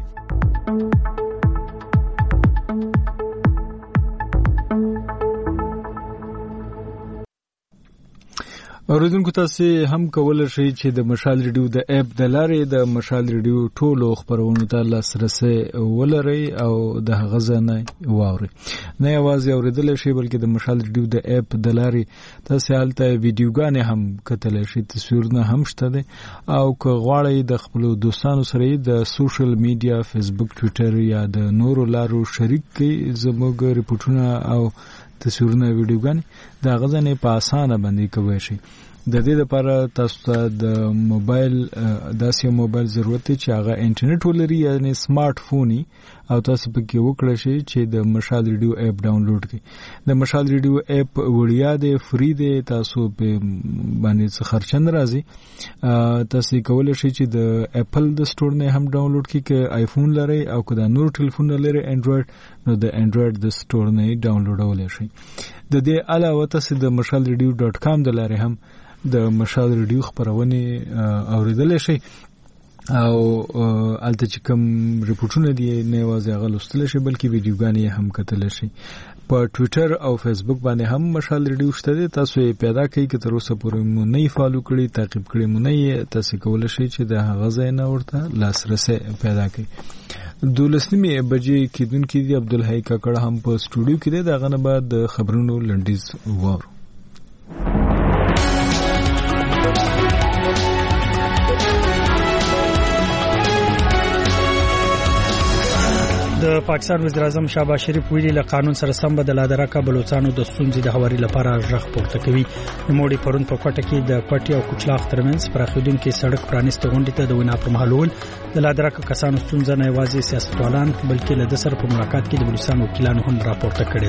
اوریدونکو تاسو هم کولای شئ چې د مشال ریډیو د اپ د لارې د مشال ریډیو ټولو خبرونو ته لاسرسي ولرئ او د هغه ځنه واورئ. نه یوازې اوریدل شئ بلکې د مشال ریډیو د اپ د لارې تاسو هلته ویډیوګانې هم کتلی شئ، تصویرونه هم شته دي، او که غواړئ د خپل دوستانو سره د سوشل میډیا فیسبوک، ټویټر یا د نورو لارو شریک کړئ زموږ ریپورتونه او تصویرونه ویډیوګانې د هغه ځنه په اسانه باندې کولی شئ. د دې لپاره تاسو ته د موبایل داسې موبایل ضرورت دی چې هغه انټرنیټ ولري، یعنی سمارټ فون او تاسو پکې وکړئ شئ چې د مشال ریډیو اپ ډاونلوډ کړئ. د مشال ریډیو اپ وړیا دی، فری دی، تاسو په باندې څه خرچ نه راځي. تاسو کولای شئ چې د اپل د سٹور نه هم ډاونلوډ کړئ، که آیفون لرئ او که د نور ټلیفون لرئ انډراید، نو د انډراید د سٹور نه ډاونلوډولای شئ. د دې علاوه تاسو د مشال ریډیو ډاټ کام د لارې هم د مشال ریډیو خبرونه اوریدل شي، او الته چې کوم ریپورتونه دي نه یوازې هغه لوستل شي بلکې ویډیوګانې هم کتل شي. په ټوئیټر او فیسبوک باندې هم مشال ریډیو شته دي. تاسو یې پیدا کړئ که تر اوسه پورې مو نه فالو کړی تعقیب کړی مو نه تاسو کولای شئ چې د هغه ځای نه ورته لاسرسي پیدا کړئ. دولسمې بجې کېدونکې دي. عبدالحی کاکړ هم په سټوډیو کې دی. د هغه نه بعد د خبرونو لنډیز واورو. د پاکستان وزیر اعظم شهباز شریف ویلي له قانون سره سم به د لادرکه بلوچستانو د ستونزې د هواري لپاره ژغ پورته کوي. نوموړي پرون په کوټه کې د پټي او کوچلاخ ترمنځ پراخېدونکو سړک پرانیسته غونډې ته د وینا پر مهال وویل د لادرکه کسانو ستونزه نه یوازې سیاستوالان بلکې له د سره په ملاقات کې د بلوچستان وکیلانو هم راپورته کړې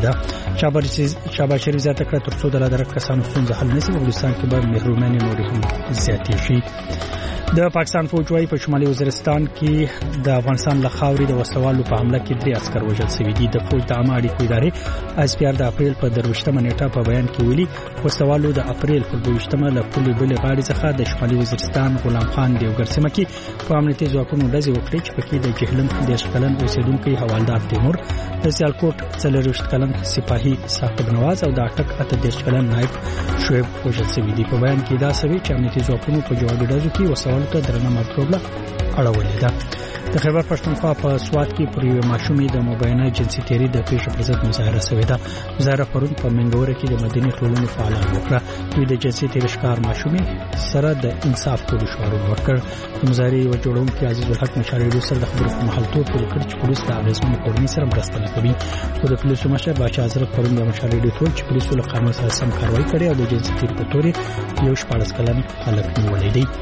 ده. شهباز شریف زیاته کړه تر څو د لادرکه کسانو ستونزه حل نشي په بلوچستان کې به محرومانه نورې هم زیاتې شي. د پاکستان فوج وايي په شمالي وزیرستان کې د افغانستان له خاورې د وسوالو په حمله کې درې عسكر وژل شوي دي. د فوج د عامه اړیکو ادارې اس پی ار د اپریل په درویشتمه نیټه په بیان کې ویلي وسوالو د اپریل په درویشتمه له پولې بلې غاړې څخه د شمالي وزیرستان غلام خان دیوګر سیمه کې په امنیتي ځواکونو ډزې وکړې چې پکې د جهلم دېرش کلن اوسیدونکو حوالدار تیمور، د سیالکوټ څلرویشت کلن سپاهي ثاقب نواز او د اټک اته دېرش کلن نایب شعیب وژل شوي دي. په بیان کې دا سوي چې امنیتي ځواکونو په جوابي ډزو کې وسوالو ته درنه مطلوبه اړولې ده. د خیبر پښتونخوا په سوات کې پر یو ماشومې د مبینه جنسي تیری د پیښو پر ضد مظاهره شوې ده. مظاهره پرون په منګوره کې د مدني ټولنې فعالان وکړه. دوی د جنسي تیری ښکار ماشومې سره د انصاف کولو شعار ورکړ. د مظاهرې یو جوړونکي عزیز الحق مشاري سره د خبرو په محل توپ وکړ چې پولیس د اغیزمنو کورنۍ سره مرسته نه کوي. خو د پولیسو مشر باچا حضرت پرون د مشاري ډیټول چې پولیسو له قانون سره سم کاروایی کړې او د جنسي تیری په تورې یو شپږ کلن هلک نیولې دی.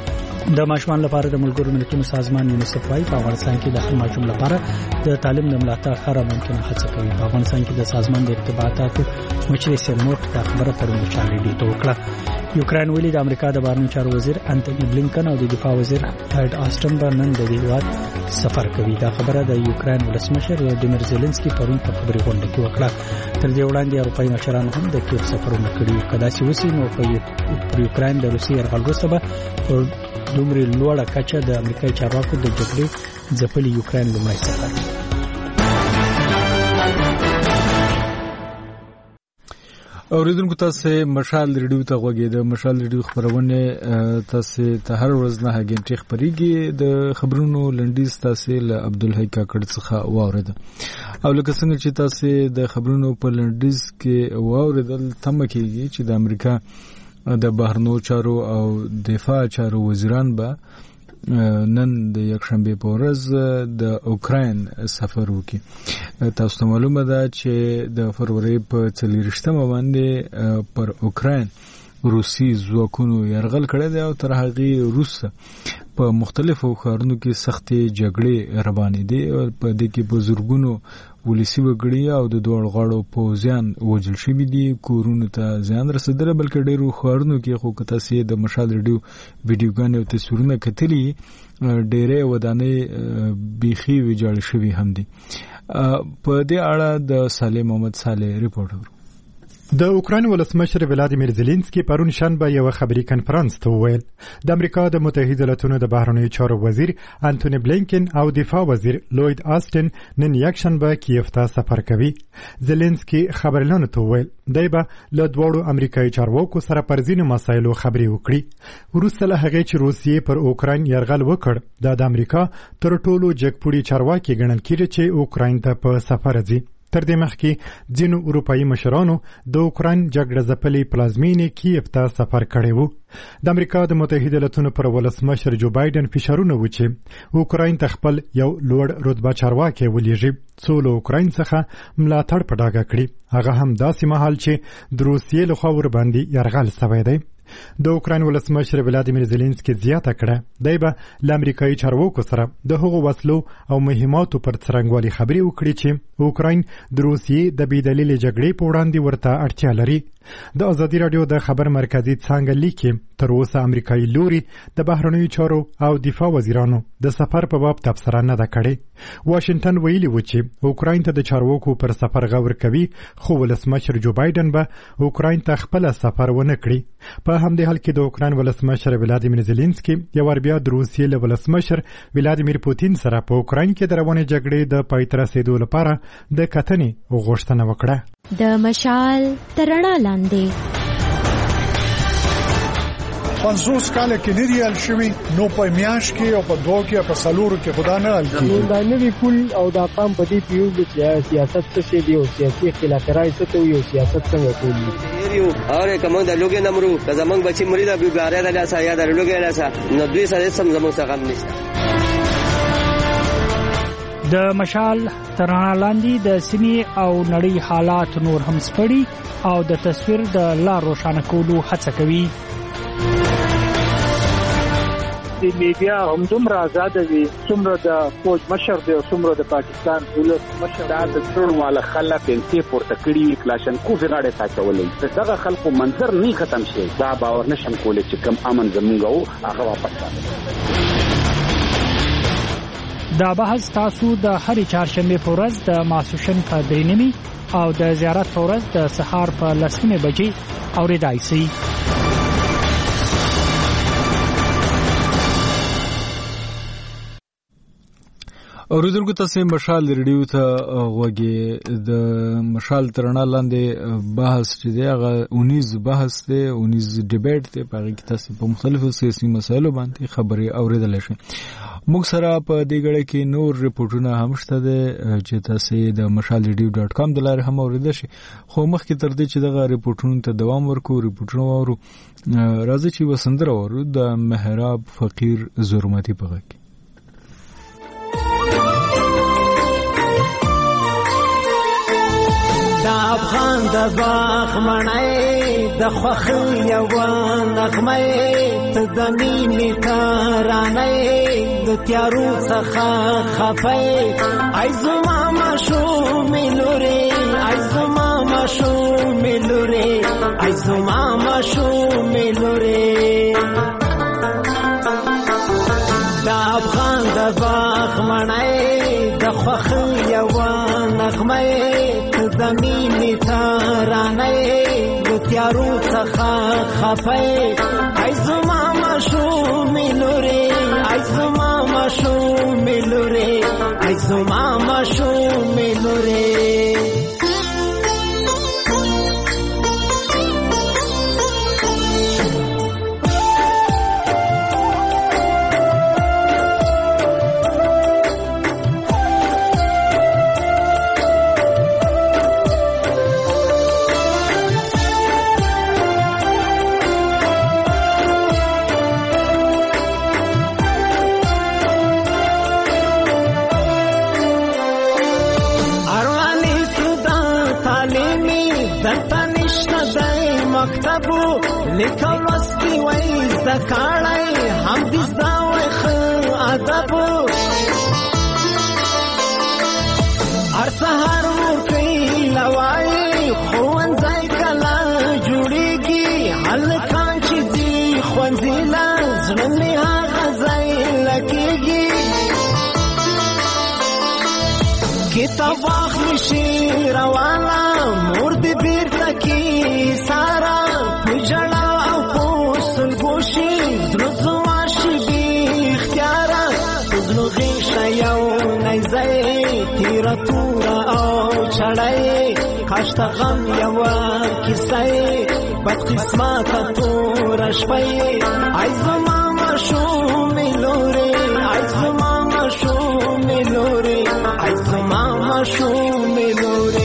د ماشومان لپاره د ملګرو ملتونو سازمان یونیسف وايي په افغانستان کې د هر ماشوم لپاره د تعلیم د ملاتړ هر ممکنه هڅه کوي. په افغانستان کې د سازمان د ارتباطاتو مشر سیموټ د خبره پرون چاري ډی ته وکړه. یوکرين ویلي د امریکا د بهرنیو چارو وزیر انټونی بلینکن او د دفاع وزیر لارډ آسټن به نن د هیواد سفر کوي. دا خبره د یوکرين ولسمشر ولادیمیر زيلنسکي پرون په خبري غونډه کې وکړه. تر دې وړاندې اروپایي مشرانو هم د کیف سفرونه کړي. کدا چې وسی نو په یوکرين د روسي یرغل وروسته به دومره لوړه کچه د امریکایي چارواکو د جګړې ځپلي یوکرين لومړی سفر. اوریدونکو تاسو مشال ریډیو ته غوږی د مشال ریډیو خبرونه تاسو ته هر ورځ نه غنټه خبريږي. د خبرونو لنډیز تاسو له عبدالحی کاکړ څخه واورید او لکه څنګه چې تاسو د خبرونو په لنډیز کې واوریدل تم کېږي چې د امریکا د بهرنیو چارو او دفاع چارو وزیران به نن د یکشنبه په ورځ د اوکراین سفر وکړي. تاسو ته معلومه ده چې د فروری په څلورشتمه باندې پر اوکراین روسي ځواکونو یرغل کړی دی او تر هغه وروسته په مختلفو ښارونو کې سختې جګړې روانې دي. په دې کې په زورګونو ولسی وګړي او د دوه غاړو پوځیان وژل شوي دي. کورونو ته زیان رسیدلی بلکې ډېرو ښارونو کې خو که تاسې د مشال ریډیو ویډیوګانې او تصویرونه کتلي ډېرې ودانۍ بیخي ویجاړې شوي هم دي. په دې اړه د صالح محمد صالح ریپورټ ورو. د اوکراین ولسمشر ولادیمیر زيلنسکي پرون شنبه یو خبري کنفرانس ته وویل د امریکا د متحده ایالاتونو د بهرنیو چارو وزیر انټونی بلینکن او دفاع وزیر لوید آسټن نن یک شنبه کیف ته سفر کوي. زيلنسکي خبرلانو ته وویل دی به له دوړو امریکایي چارواکو سره پر ځینو مسایلو خبري وکړي. وروسته له هغې چې روسیې پر اوکراین یرغل وکړ د امریکا تر ټولو جګپوړي چارواکي ګڼل کېږي چې اوکراین ته په سفر ځي. تر دې مخکې ځینو اروپایي مشرانو د اوکراین جګړه ځپلې پلازمینې کیف ته سفر کړی وو. د امریکا د متحده ایالاتونو پر ولسمشر جو بایدن فشارونه و چې اوکراین ته خپل یو لوړ رتبه چارواکي ولېږي څو له اوکراین څخه ملاتړ په ډاګه کړي. هغه هم داسې مهال چې د روسیې لخوا ور باندې یرغل شوی دی. د اوکراین ولسمشر ولادیمیر زيلنسکي زیاته کړه دی به له امریکایي چارواکو سره د هغو وسلو او مهماتو پر څرنګوالي خبرې وکړي چې اوکراین د روسیې د بې دلیلې جګړې په وړاندې ورته اړتیا لري. د ازادي راډیو د خبر مرکزی څنګه لیکي تر اوسه امریکایي لوري د بهرنیو چارو او دفاع وزیرانو د سفر په باب تبصره نه ده کړې. واشنگټن ویلي و چې اوکراین ته د چارواکو پر سفر غور کوي، خو ولسمشر جو بایدن به اوکراین ته خپل سفر ونه کړي. په همدې حال کې د اوکراین ولسمشر ولادیمیر زيلنسکي یو ور بیا د روسیې له ولسمشر ولادیمیر پوتین سره په اوکراین کې د روانې جګړې د پای ته رسیدو لپاره د کتنې غوښتنه وکړه. د مشال ترڼا لاندې پنځوس کاله کې نه ریال شوي، نو په میاش کې او په دوه کې په سلورو کې خدا نه حل کیږي. دا نوی پول او دا قام په دې پیو چې سیاست څه شي دی او سیاسي خلافکارای څه ته یو سیاست څنګه کوي یو اوره کوم د لوګي نمرو که زمنګ بچي مړي دا بیګاره د لاسه یا د لوګي لاسه نو دوی سره سم زموږ څخه غم نشته. د مشال ترڼا لاندې د سیمې او نړۍ حالات نور هم سپړي او د تصویر د لار روښانه کولو هڅه کوي. د میډیا هم دومره آزاد دي، څومره د فوج مشر دی او څومره د پاکستان دولت مشر. دا د ټول والا خلک انتي پورته کړي کلاشن کوفي غاړه ساتولې. دغه خلکو منظر نه ختم شي، دا باور نشم کولای چې کم امن زمونږ او هغه واپس راځي. دا بحث تاسو د هرې چهارشنبه په ورځ د ماسوشن په درې نیمې او د زیارت په ورځ د سهار په لس نیمې بجې اورېدای شئ. اوریدونکو تاسو مشال ریډیو ته غوږی. د مشال ترڼا لاندې بحث چې دی هغه اونیز بحث دی، اونیز ډیبیټ دی. په هغه کې تاسو په مختلفو سیاسي مسایلو باندې خبرې اوریدلی شئ. موږ سره په دې غړي کې نور ریپورتونه هم شته دي چې تاسو د مشال ریډیو ډاټ کام د لارې هم اوریدل شئ. خو مخکې تر دې چې دغه ریپورتونو ته دوام ورکړو، ریپورتونه وورو، راځي چې وسندره ورو د محراب فقیر زورمتي په غږ کې. دا افغان د باغ مړی د خوښۍ یوه نغمه ته د مینې ترانه د تیارو څخه خفه ای زما ماشومې لورې ای زما ماشومې لورې ای زما ماشومې لورې. دا افغان د باغ مړی د خوښۍ یوه نغمه د مینې ترانه د تیارو څخه خفه ای زما ماشومې لورې ای زما ماشومې لورې ای زما ماشومې لورې. لیکل لوستي وای زده کړی هم دې زده وای ښه ادب هر سهار ورکوي لوایي ښوونځی کله جوړېږي هلکان چې ځي ښوونځي له زړه مې هغه ځای لګېږي کتاب واخلي شي روانه مور دې بېرته کې ساره جړا او پوستل ګوشي زړه زما شي بې اختیاره زړه غېږه یو نیزی تیره توره او چړی کاش ته غم یوه کیسه بدقسمته توره شپی ای زما ماشومې لورې ای زما ماشومې لورې ای زما ماشومې لورې.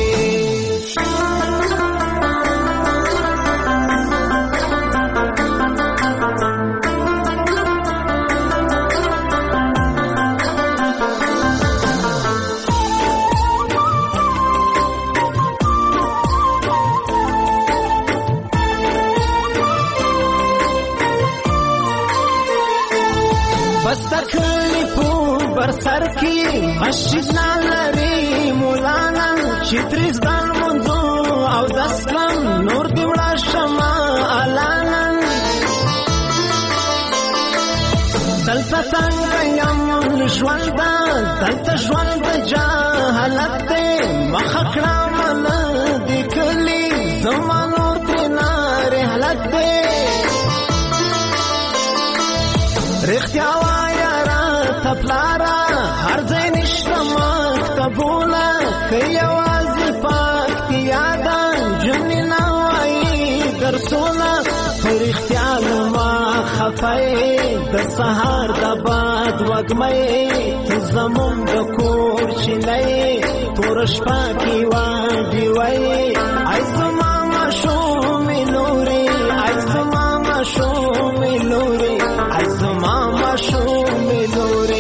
سر کی مسجد نالری مولانا چې تریز دان مونږ او دسکم نور دی وړا شما علانن دلته څنګه یم ژوند دلته ژوند جهالت دی مخه کړه من د کلي زما نور ترېنه رحلت دی رښتیا وایه راته پلاره هر ځای نشته مکتبونه که یوازې پکتیا ده جملې نه وایي درسونه په رښتیا لما خفه یې د سهار د باد وږمه ته زموږ د کور چینه یې توره شپه کې واډې وایي ای زما ماشومې لورې ای زما ماشومې لورې ای زما ماشومې لورې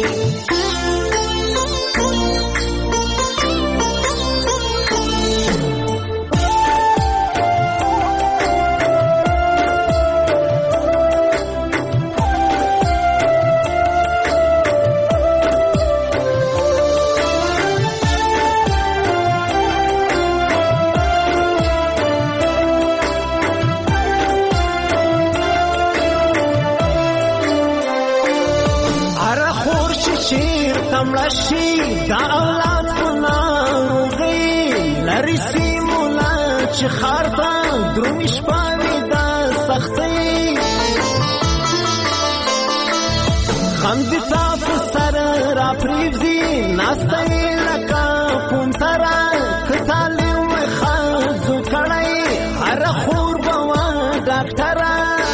دا اولاد په ناروغۍ لري سیمونه چې ښار ته درومي شپه وي د سختۍ غم دې تاسو سره راپرېږدي ناسته یې لکه کوم سره که تعلیم وی ښځو کړی هره خور به وه ډاکټره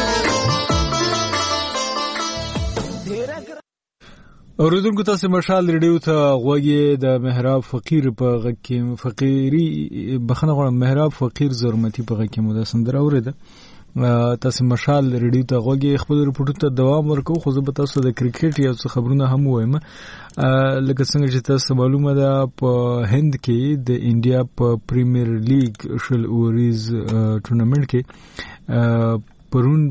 اوریدونکو تاسو مشال ریډیو ته غوږی د محراب فقیر په غږ کې فقيري بخنه غواړم محراب فقیر زرمتی په غږ کې مو د سندره اوریده تاسو مشال ریډیو ته غوږی خپل رپورټ ته دوام ورکو خو زه به تاسو د کرکټ یو څه خبرونه هم وایم لکه څنګه چې تاسو معلومه ده په هند کې د انډیا په پریمیر لیګ شل اوریز ټورنمنت کې پرون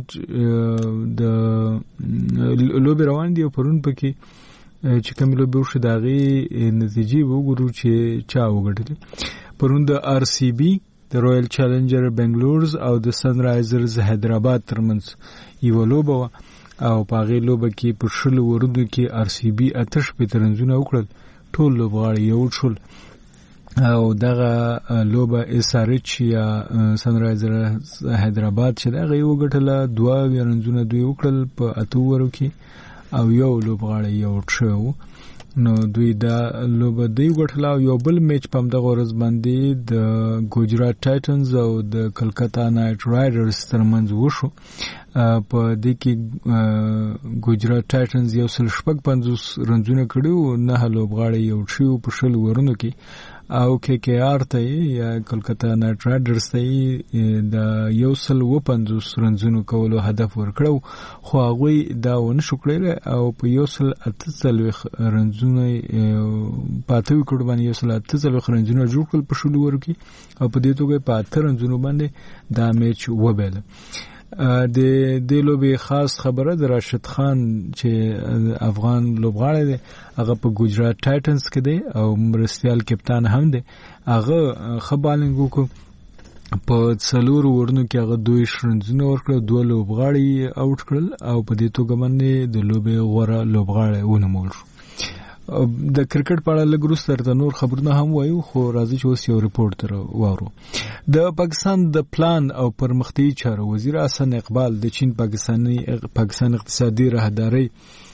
د لوبي روان دي او پرون پکې چې کوم لوبي وشو د هغې نتیجې وګورو چې چا وګټلې پرون د آر سی بي د رویل چیلنجر بنګلورز او د سن رایزرز حیدرآباد ترمنځ یوه لوبه وه او په هغې لوبه کې په شلو ورونو کې آر سی بي اته شپېته رنزونه وکړل ټول لوبغاړي یو شول او دغه لوبه اس ار ایچ یا سن رایزر حیدرآباد چې دغه یو وګټله دوه رنزونه دوی وکړل په اته ورو کې او یو لوبغاړی یو شو نو دوی دا لوبه دی وګټله او یو بل میچ په همدغه ورځ باندې د ګوجرات ټایټنز او د کلکتا نایټ رایډرز ترمنځ وشو په دې کې ګوجرات ټایټنز یو سل شپږ پنځوس رنزونه کړي نه لوبغاړی یو شو په شل ورونو کې او کې کې آر ته یا کلکتا نایټ رایډرز ته د یو سل و پنځوس رنزونو کولو هدف ورکړو خو هغوی دا ونه شو کړی او په یو سل اته څلوېښت رنزونه په اته وکټو باندې یو سل اته څلوېښت رنزونه جوړ کړل په شلو ورو کې او په دې توګه په اته رنزونو باندې دا میچ وبایله د دې لوبې خاص خبره د راشد خان چې افغان لوبغاړی دی هغه په ګوجرات ټایټنز کې دی او مرستیال کپتان هم دی هغه ښه بالنګ وکړو په څلورو ورونو کې هغه دوه رنزونه ورکړل دوه لوبغاړي آوټ کړل او په دې توګه باندې د لوبې غوره لوبغاړی ونومول شو د کرکټ په اړه لږ وروسته درته نور خبرونه هم وایو خو راځئ چې اوس یو ریپورټ تر واورو د پاکستان د پلان او پرمختیایي چارو وزیر حسن اقبال د چین پاکستاني پاکستان اقتصادي راهداري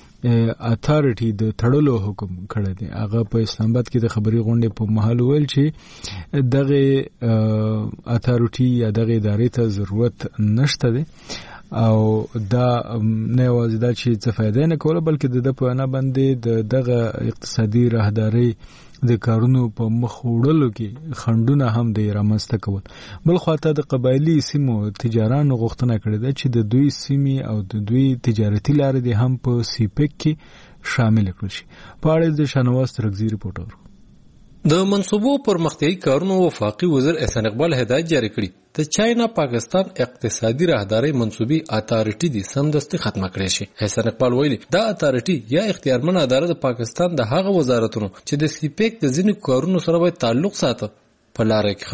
اتارټي د تړلو حکم کړی دی هغه په اسلام آباد کې د خبري غونډې په مهال ویل چې دغه اتارټي یا دغه ادارې ته ضرورت نشته دی او دا نه یوازې دا چې څه فایده نه کوله بلکې د په نه باندې د دغه اقتصادي راهداري د کارونو په مخ وړلو کې خندونه هم د رامنځته کول بل خواته د قبایلی سیمو تجارانو غوښتنه کړې ده چې د دوی سیمې او د دوی تجارتي لارې د هم په سیپک کې شامل کړل شي په اړه د شانواز ترغزي رپورټر د منصوبو پرمختیایي کارونو وفاقي وزیر احسان اقبال هدایت جاری کړی د چاینا پاکستان اقتصادي راهداري منصوبي اتارټي دي سمدستي ختمه کړې شي احسان اقبال ویلي دا اتارټي یا اختیارمن اداره د پاکستان د هغه وزارتونو چې د سیپیک د ځینو کارونو سره وای تعلق ساته په لار کې خندو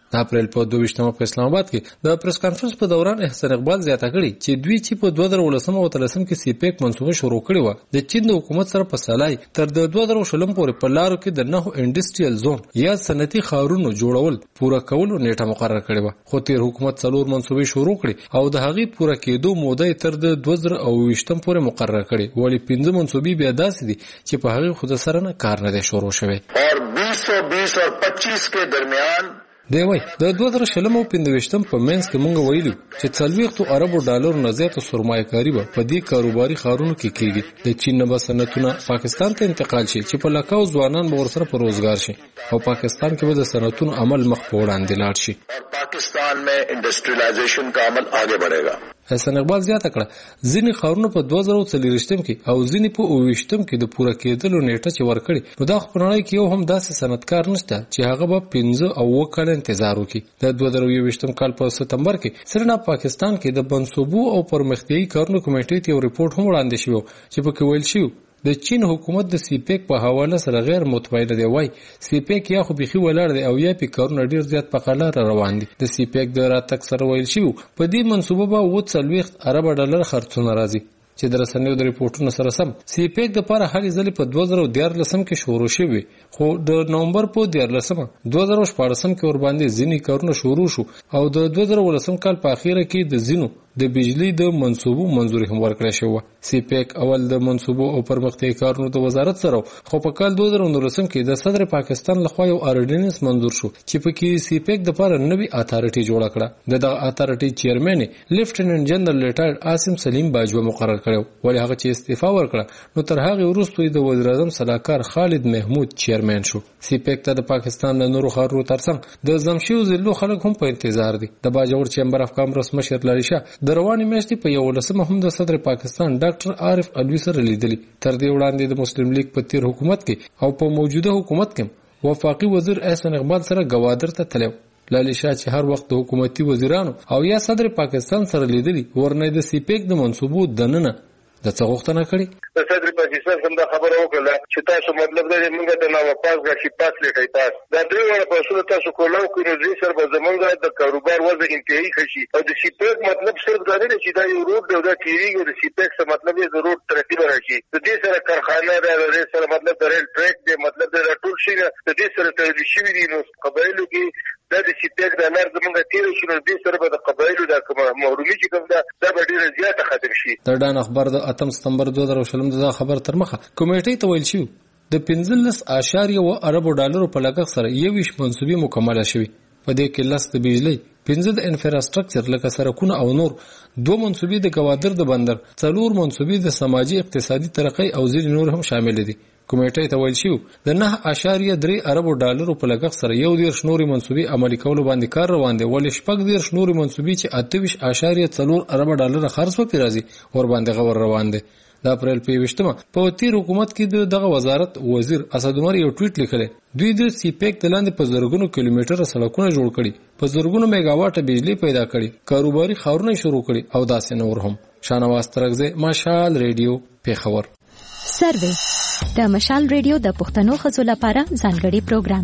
د اپریل په دوه ویشتمه په اسلام آباد کې د پریس کانفرنس په دوران احسان اقبال زیاته کړي چې دوی چې په دوه زره ولسم او تلسم کې سی پیک منصوبه شروع کړې و د چین د حکومت سره په سلای تر د دوه زره شلم پورې په لارو کې د نهو انډستریال زون یا صنعتي ښارونو جوړول پوره کولو نیټه مقرر کړې و خو تیر حکومت څلور منصوبې شروع کړې او د هغې پوره کېدو موده تر د دوه زره ویشتم پورې مقرر کړې ولې پنځه منصوبې بیا داسې دي چې په هغې خود سره نه کار نه دی شروع شوی اور بیس سو بیس اور پچیس کے درمیان دی وای د دوه زره شلم او پنځويشتم په منځ کې مونږ ویلو چې څلوېښتو اربو ډالرو نه زیاته سرمایه کاري به په دې کاروباري ښارونو کې کېږي د چین نه به صنعتونه پاکستان ته انتقال شي چې په لکاو ځوانان به ورسره په روزګار شي او پاکستان کې به د صنعتونو عمل مخ په وړاندې لاړ شي پاکستان में इंडस्ट्रियलाइजेशन का अमल आगे बढ़ेगा حسن اقبال زیاته کړه ځینې ښارونه په دوه زره څلوېښتم کې او ځینې په اووه ویشتم کې د پوره کېدلو نیټه چې ورکړي نو دا خو په نړۍ کې یو هم داسې صنعتکار نشته چې هغه به پنځه او اووه کاله انتظار وکړي د دوه زره یو ویشتم کال په ستمبر کې سرنا پاکستان کې د منصوبو او پرمختیایي کارونو کمیټې ته یو ریپورت هم وړاندې شوی چې پکې ویل شوی د چین حکومت د سی پیک په حواله سره غیر مطمئن دی وای سی پیک یا خو بيخي ولاړ دی او یا په کارونه ډیر زیات په قلار روان دي د سی پیک د راتګ سره ویل شي په دې منصوبه به و څلوېښت ارب ډالر خرڅونه راځي چې د رسنیو د ریپورتونو سره سم سی پیک د لپاره هغه ځلې په دوه زره دیارلسم کې شروع شوی خو د نومبر په دیارلسم دوه زره شپږم کې ور باندې ځینی کارونه شروع شو او د دوه زره ولسم کال په اخیره کې د زینو د بجلی د منصوبو منظوري هم ورکړل شو سی پیک اول د منصوبو او پرمختیایي کارونو د وزارت سره خو په کال دوه زره نولسم کې د صدر پاکستان لخوا یو اورډیننس منظور شو چې په کې سی پیک د لپاره نوې اتھارټي جوړ کړه د اتھارټي چیرمن لیفټیننټ جنرال ریټایرډ عاصم سلیم باجوه مقرر کړو ولې هغه چې استعفا ورکړه نو تر هغه وروسته د وزیر اعظم صلاحکار خالد محمود چیرمن شو سی پیک ته د پاکستان د نورو ښارونو ترڅنګ د زمشیو ضلعو خلک هم په انتظار دي د باجوړ چیمبر اف کامرس مشر لریشا د رواني میاشتې په یو لسمه هم د صدر پاکستان ډاکټر عارف الوی سره لیدلی تر دې وړاندې د مسلم لیگ په تیر حکومت کې او په موجوده حکومت کې وفاقي وزیر احسان اقبال سره گوادر ته تلو لالیشا چې هر وخت د حکومتي وزیرانو او یا صدر پاکستان سره لیدلی ورنه د سی پیک د منصوبو دننه د څه غوښتنه کړې د صدر پاکستان څنګه خبره وکړه چې تاسو مطلب دا موږ ته نو پاس غشي پاس لټای پاس دا دوی ور په اصل تاسو کولو کې نو دې سره به زمونږ د کاروبار وضع انتهایی خشي او د سی پیک مطلب صرف دا نه چې دا یو روډ دی دا کیږي د سی پیک څه مطلب یې د روډ ترتیب راشي د دې سره کارخانه دا د سره مطلب د ریل ټریک دی مطلب د ټول شي د دې سره تړل شوی دی نو قبایلو کې دا د سی پیک د لار زمونږ تیر شي نو دې سره به د قبایلو د محرومي چې کوم دا دا به ډیره زیاته خطر شي د ډان اخبار د اتم ستمبر دوه زره شلم د خبر تر مخه کمیټې ته ویل شو د پنځلس اعشاریه و اربو ډالرو په لګښت سره یویش منصوبې مکمله شوې په دې کې لس د بجلی پنځه د انفراستراکچر لکه سړکونه او نور دوه منصوبې د گوادر د بندر څلور منصوبې د سماجی اقتصادي ترقۍ او ځینې نور هم شامل دي کمیټې ته ویل شو د نه اعشاریه درې اربو ډالرو په لګښت سره یو ډیر شنوري منصوبې عملي کولو باندې کار روان دي ولې شپږ ډیر شنوري منصوبې چې اته اعشاریه څلور اربو ډالر خرڅ په پیرازي ور باندې غور روان دي د اپریل په ویشتمه په تیر حکومت کې دغه وزارت وزیر اسد عمر یو ټویټ لیکلی دوی د سی پیک تلاندې په زرګونو کیلومتره سړکونه جوړ کړي په زرګونو میگاواټه بجلی پیدا کړي کاروباري ښارونه شروع کړي او داسې نور هم شانواز ترغزه مشال ریډیو پیښور سروې د مشال ریډیو د پښتنو خزو لپاره ځانګړي پروګرام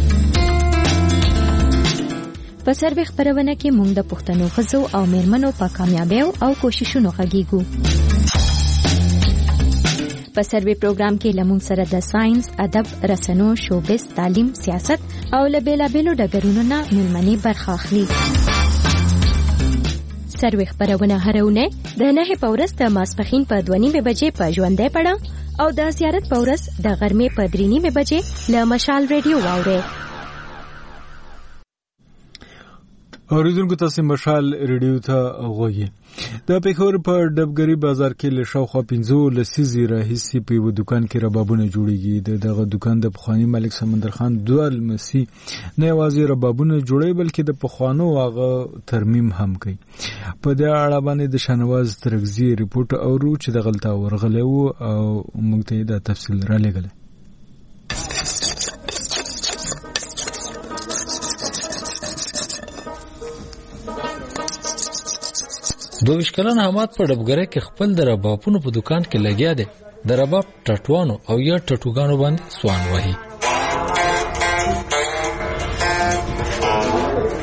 په سروې خبرونه کې موږ د پښتنو خزو او میرمنو په کامیابیو او کوششونو غږیږو په سروې پروګرام کې لمون سره د ساينس ادب رسنو شوبز تعلیم سیاست او لبیلابیلو ډګرونو نه ملمنې برخه اخلي سروې خبرونه هرونه د نه په ورځ د ماسپخین په دوه نیمه بجې په ژوندې پړه او د زیارت په ورځ د غرمې په درې نیمه بجې له مشال ریډیو واوري اوریدونکو تاسو مشال ریډیو ته غوږی د پیښور په ډبګری بازار کې له شاوخوا پنځو لسیزې راهیسې په یو دکان کې ربابونه جوړیږي دغه دکان د پخوانی ملک سمندر خان دوال مسی نه یوازې ربابونه جوړي بلکې د پخوانو هغه ترمیم هم کوي په دې اړه باندې د شنواز ترغزي ریپورت اورو چې د غلطه ورغله او موږ ته دا تفصیل را لګل دویش کلن حماد په ډبګره کې خپل د ربابونو په دکان کې لګیا دی د رباب ټټوانو او یا ټټوګانو باندې سوان وهي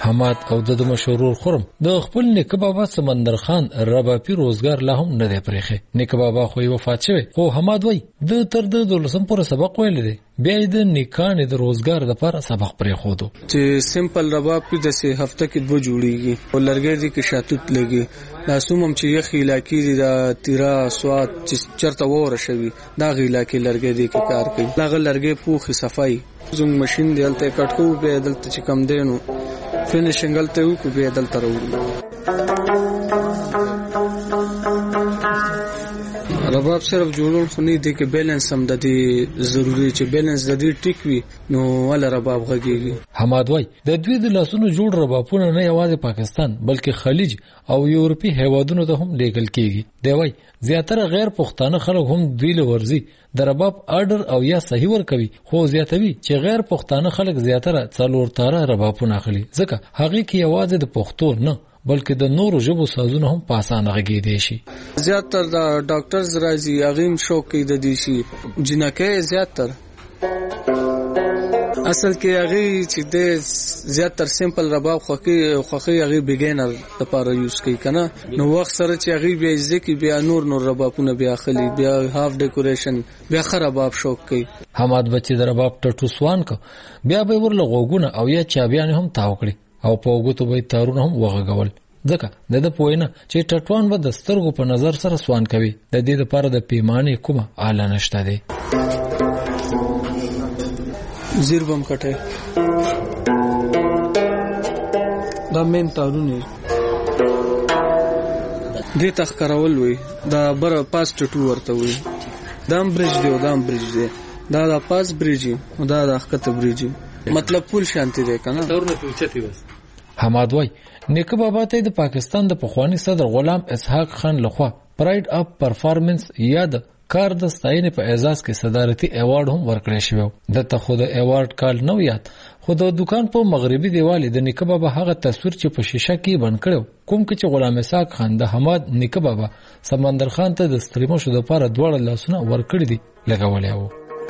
حماد او د مشهور خرم د خپل نیکه بابا سمندر خان رباپي روزګار لا هم نه دی پرېخه. نیکه بابا خو یې وفات شوی خو حماد وای د تر د دولسم پورې سبق ویل دی بیا د نیکانې د روزګار لپاره سبق پرې خو دو چې سیمپل رباب په دسه هفته کې دوه جوړیږي او لرګي دي کې شاتوت لګي لاسوم چې یخ علاقې دي د تیرا سواد چې چرته وره شوی دا غی علاقې لرګي دي کې کار کوي دا لرګي پوخي صفای زوم ماشين دی الته کټکو به دلته چې کم دینو فینیشنګ الته وکړو به دلته راوړو. رباب صرف جوړول خو نه دي کې بیلانس هم د دې ضروری چې بیلانس د دې ټیک وي نو ول رباب غږیږي. حماد وای د دوی د لاسونو جوړ ربابونه نه یوازې پاکستان بلکې خلیج او یورپی هیوادونو ته هم لیږل کیږي. دی وای زیاتره غیر پښتانه خلک هم دوی له ورزي د رباب آرډر او یا صحیح ور کوي خو زیاتوي چې غیر پښتانه خلک زیاتره څلور تاره ربابونه اخلي ځکه هغه کې یوازې د پښتو نه بلکې د نورو ژبو سازونه هم په اسانه غږیدي شي. زیاتره د ډاکټرز راځي اغیم شوق کوي د دې شي جنکه زیاتره اصل کې هغه چې د زیاتره سیمپل رباب خوخي خوخي هغه بیګینر لپاره یوز کوي کنه نو وخت سره چې هغه بیا ځکه بیا نور نور ربابونه بیا خلی بیا هاف ډیکوریشن بیا خراباب شوق کوي. حماد بچی د رباب ټټو سوان کو بیا به ورله غوګونه او یا چابيان هم تاو کړی او په وګتو به تارونه هم وغږول ځکه د د پوینه چې ټټوان به د سترګو په نظر سره سوان کوي د دې لپاره د پیمانه کومه آله نشته دی. زیر بم کټه دا مین تارونه دې تخکرول وي دا بر پاس ټټو ورته وي دام برج دی او دام برج دی دا د پاس برج او دا د خطه برج مطلب پول شانتی دی کنه تورنه پوچتی وس. حماد وای نیکه بابا ته د پاکستان د پخوانی صدر غلام اسحاق خان لخوا پرایډ اپ پرفارمنس یا د کار د ستاینې په اعزاز کې صدارتي ایوارډ هم ورکړی شو. د ته خو د ایوارډ کال نو یاد خو د دکان په مغربي دیوال د نیکه بابا هغه تصویر چې په شیشه کې بند کړو کوم چې غلام اسحاق خان د حماد نیکه بابا سمندر خان ته د ستریمو شو د لپاره دوړ لاسونه ورکړي دي لګولې وو.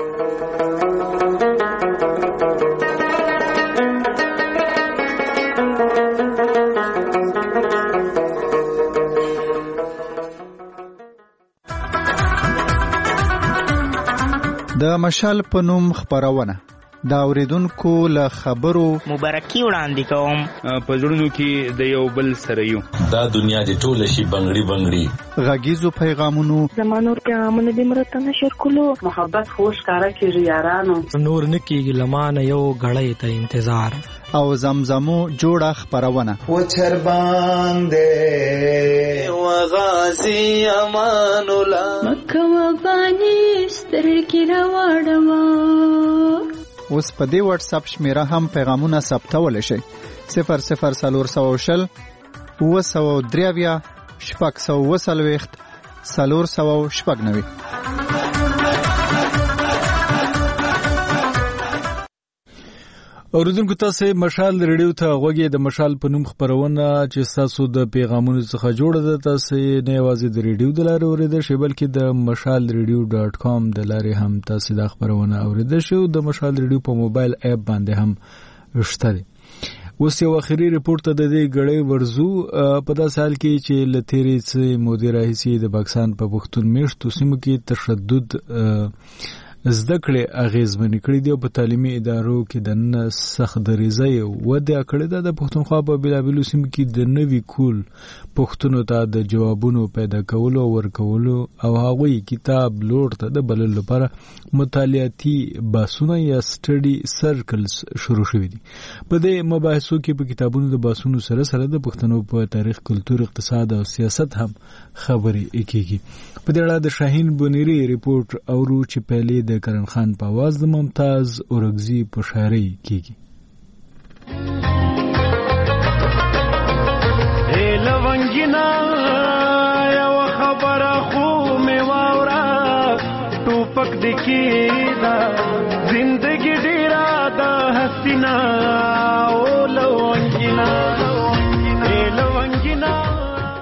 د مشال په نوم خبرونه دا اوریدونکو له خبرو مبارکي وړاندې کوم په ژوندونو کې د یو بل سره یو دا دنیا د ټوله شي بنگړي بنگړي غږیزو پیغامونو زمانور پیغامونه د مرته نشر کولو محبت خوش کارا کیږي یارانو نور نکیږي لمانه یو غړې ته انتظار او زمزمو جوړه خبرونه و چر باندې و غازی امان الله مکه و بانی سترګې راوړم. اوس په دې واتس اپ شمیره هم پیغامونه ثبتول شي صفر صفر سلور سو شل و سو دریویا شپږ سو وسلويخت سلور سو شپږ نوي. اوریدونکو تاسو مشال ریډیو ته غوږی د مشال په نوم خبرونه چې تاسو د پیغامونو څخه جوړه ده تاسو نه یوازې د ریډیو د لارې اوریدل شي بلکې د مشال ریډیو ډاټ کام د لارې هم تاسو د خبرونه اوریدل شي او د مشال ریډیو په موبایل اپ باندې هم شته دي. اوس یو اخیری رپورت ته د دې غړې ورزو په داسې حال کې چې لتيري څخه مدیر رئیس د پاکستان په پښتون میشتو سیمو کې تشدد زده کړې اغیزمنې کړې دي او په تعلیمي ادارو کې د سخت دریځۍ وده کړې ده. د پښتونخوا په بېلابېلو سیمو کې د نوي کول پښتنو ته د جوابونو پیدا کولو او ورکولو او هغوی کتاب لوړ ته د بللو لپاره مطالعاتي بحثونه یا سټډي سرکلز شروع شوي دي. په دې مباحثو کې په کتابونو د بحثونو سره سره د پښتنو په تاریخ، کلتور، اقتصاد او سیاست هم خبرې کېږي. په دې اړه د شاهین بونیری ریپورت اورو چې پهلې د کرن خان په आवाज د ممتاز اورګزی په شاعرۍ کېږي. اے لونګینا یو خبره خو می واورا ټوپک دکیدا زندگی ډیرا د حسینا او لونګینا اے لونګینا د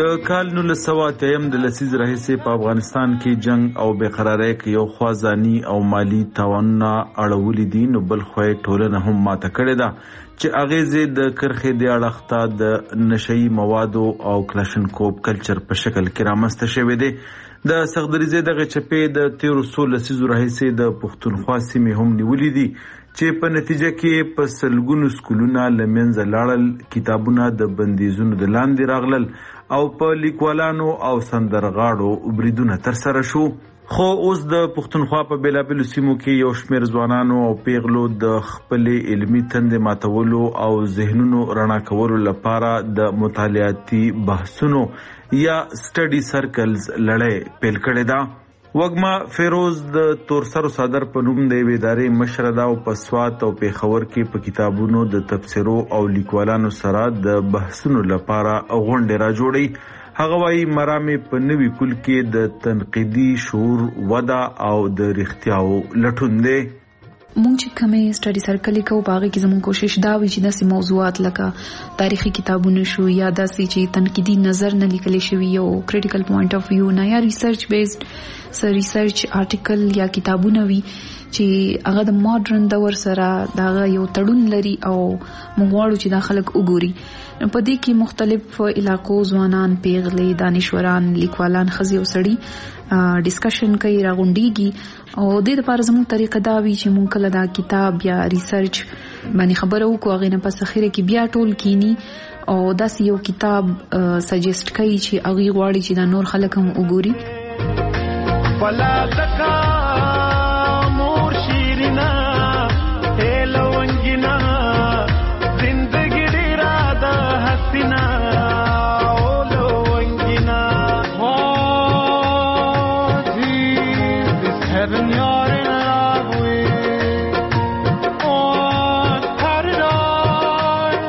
د کال نولس سوه اتیم د لسیز راهیسې په افغانستان کې جنگ او بېقرارۍ کې یو خوا ځاني او مالی تاوانونه اړولي دي، نو بل خوا یې ټولنه هم ماته کړې ده چې اغیزې د کرښې د اړخ ته د نشهیي موادو او کلاشینکوف کلچر په شکل کې رامنځته شوی دی. د سغدریزې دغه چپې د تیرو څو لسیزو راهیسې د پښتونخوا سیمې هم نیولې دي چې په نتیجه کې په سلګونو سکولونه له منځه لاړل، کتابونه د بندیزونو د لاندې راغلل او په لیکوالانو او سندرغاړو بریدونه ترسره شو. خو اوس د پښتونخوا په بیلابیلو سیمو کې یو شمېر ځوانانو او پیغلو د خپلې علمي تندې ماتولو او ذهنونو رڼا کولو لپاره د مطالعاتي بحثونو یا سټډي سرکلز لړۍ پیل کړې ده. وګما فیروز د تورسرو صدر په نوم د یوې ادارې مشره ده او په سوات او پیښور کې په کتابونو د تبصرو او لیکوالانو سره د بحثونو لپاره غونډې را جوړي. هغه وايي مرامې په نوي کول کې د تنقیدي شعور وده او د رښتیاو لټون دی. مونږ چې کومې سټډي سرکل کوو په هغه کې زموږ کوشش دا وي چې داسې موضوعات لکه تاریخي کتابونه شو یا داسې چې تنقیدي نظر نه لیکل شوي یو کریټیکل پوینټ اف ویو نه یا ریسرچ بیسډ سر ریسرچ آرټیکل یا کتابونه وي چې هغه د ماډرن دور سره دا یو تړون لري او موږ غواړو چې دا خلک وګوري. په دې کې مختلف علاقو ځوانان، پیغلې، دانشوران، لیکوالان، ښځې او سړي ډسکشن کوي، راغونډيږي او د دې لپاره زموږ طریقه دا وي چې موږ کله دا کتاب یا ریسرچ باندې خبره وکړو، هغه نه پس اخیره کې بیا ټول کینی او داسې یو کتاب سجیسټ کوي چې هغه غواړي چې دا نور خلک هم وګوري. ولا تکا مور شیرینا هلونګینا زندگی ډیرا د حسینا اولونګینا او جی this heaven you're in love with on paradise.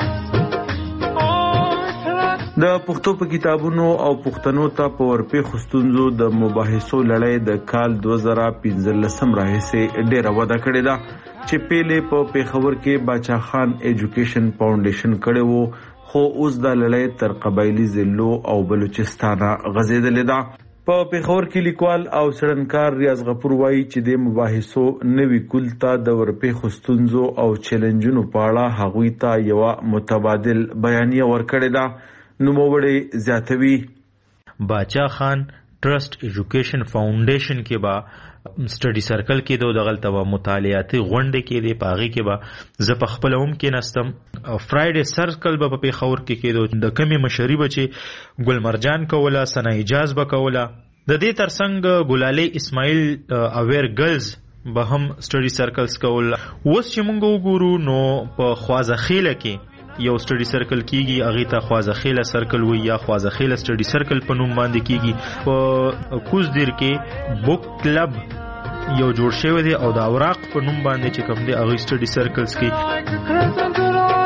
د پښتو په کتابونو او پښتنو ته په ورپې خستونزو د مباحثو لړۍ د کال دوه زره پنځلسم راهیسې ډیره وده کړې ده چې پیلې په پیښور کې باچا خان ایجوکیشن فاونډیشن کړی وو، خو اوس د لړۍ تر قبایلي ضلعو او بلوچستانه غځېدلې ده. په پیښور کې لیکوال او څېړنکار ریاض غفور وایي چې د مباحثو نوي کول ته د ورپې خستونزو او چیلنجونو په اړه هغوی ته یوه متبادل بیانیه ورکړې ده. نوموړی زیاتوي باچا خان ټرست ایجوکیشن فاونډیشن کې با سټډي سرکل کې د دغلطه مطالعاتي غونډې کې دی، پاغي کې با ز په خپل هم کې نستم. فرایډے سرکل به په پیښور کې کې د کمی مشري بچي ګل مرجان کوله، سنا اجاز به کوله. د دې ترڅنګ ګلالي اسماعیل اویر ګرلز به هم سټډي سرکلز کول. اوس چې مونږ وګورو نو په خوازخیله کې یو سټډي سرکل کیږي، هغه ته خوازخیله سرکل وي یا خوازخیله سټډي سرکل په نوم باندې کیږي. په کوزدیر کې بوک کلب یو جوړ شوی دی او د اوراق په نوم باندې چې کوم دی هغه سټډي سرکلز کې.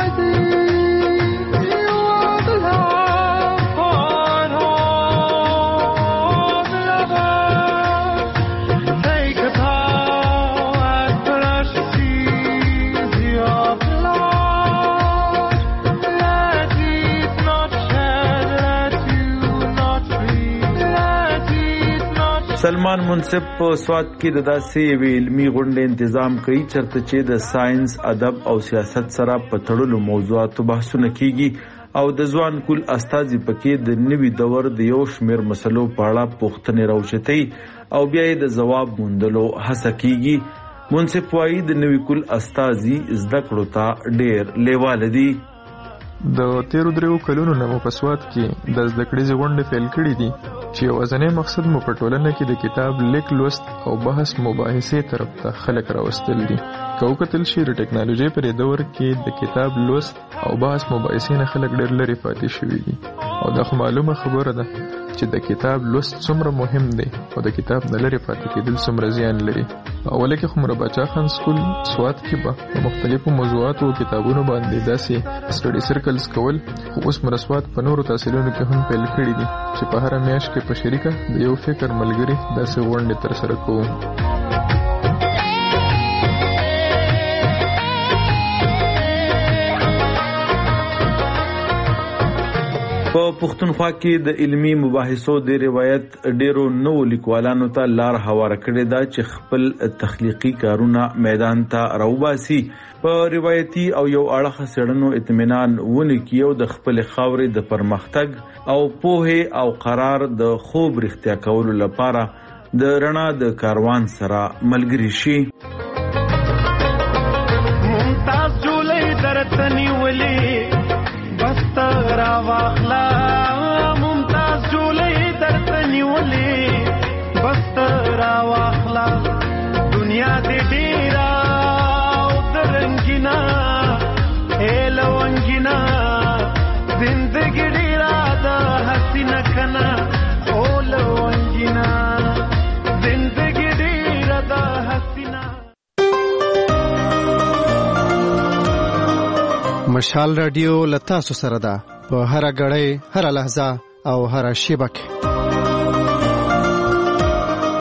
سلمان منصف په سوات کې د داسې یوې علمي غونډې تنظیم کوي چرته چې د ساينس، ادب او سیاست سره په تړلو موضوعاتو بحثونه کیږي او د ځوان کول استازي پکې د نوي دور د یو شمېر مسلو په اړه پوښتنې راوچتي او بیا یې د جواب موندلو هڅه کیږي. منصف وايي د نوي کول استازي زده کړو ته ډېر لیواله دي. د تیرو دریو کلونو نه مو په سوات کې د زده کړې غونډې پیل کړې دي چې یوازینی مقصد مو په ټولنه کې د کتاب لیک، لوست او بحث مباحثې طرف ته خلک راوستل دي. که وکتل شي د ټیکنالوژي پر دور کې د کتاب لوست او بحث مباحثې نه خلک ډېر لرې پاتې شوي دي او دا خو معلومه خبره ده چې د کتاب لوست څومره مهم دی او د کتاب نه لرې پاتې کېدل څومره زیان لري. اوله کې خو مو باچا خان سکول سوات کې به په مختلفو موضوعاتو او کتابونو باندې داسې سټډي سرکلز کول، خو اوس مو سوات په نورو تحصیلونو کې هم پیل کړي دي چې په هره میاشت کې په شریکه د یو فکر ملګري داسې غونډې ترسره کوو. په پښتونخوا کې د علمی مباحثو د روایت ډیرو نوو لیکوالانو ته لار هواره کړې ده چې خپل تخلیقي کارونه میدان ته راوباسي، په روایتي او یو اړخ سړنو اطمینان ونکي او د خپل خاورې د پرمختګ او پوهه او قرار د خوب رښتیا کولو لپاره د رڼا د کاروان سره ملګری شي. ممتاز جولې درتنی ولي بسترا واخلا، ممتاز جولې درتنی ولي بسترا واخلا، دنیا دې ډیرا او درنګینا اے لونګینا، زندګی ډیرا د حسینه کنا او لونګینا، زندګی ډیرا د حسینه. مشال رادیو لتا سره ده په هر غړې هر لحظه او هر شیبه کې.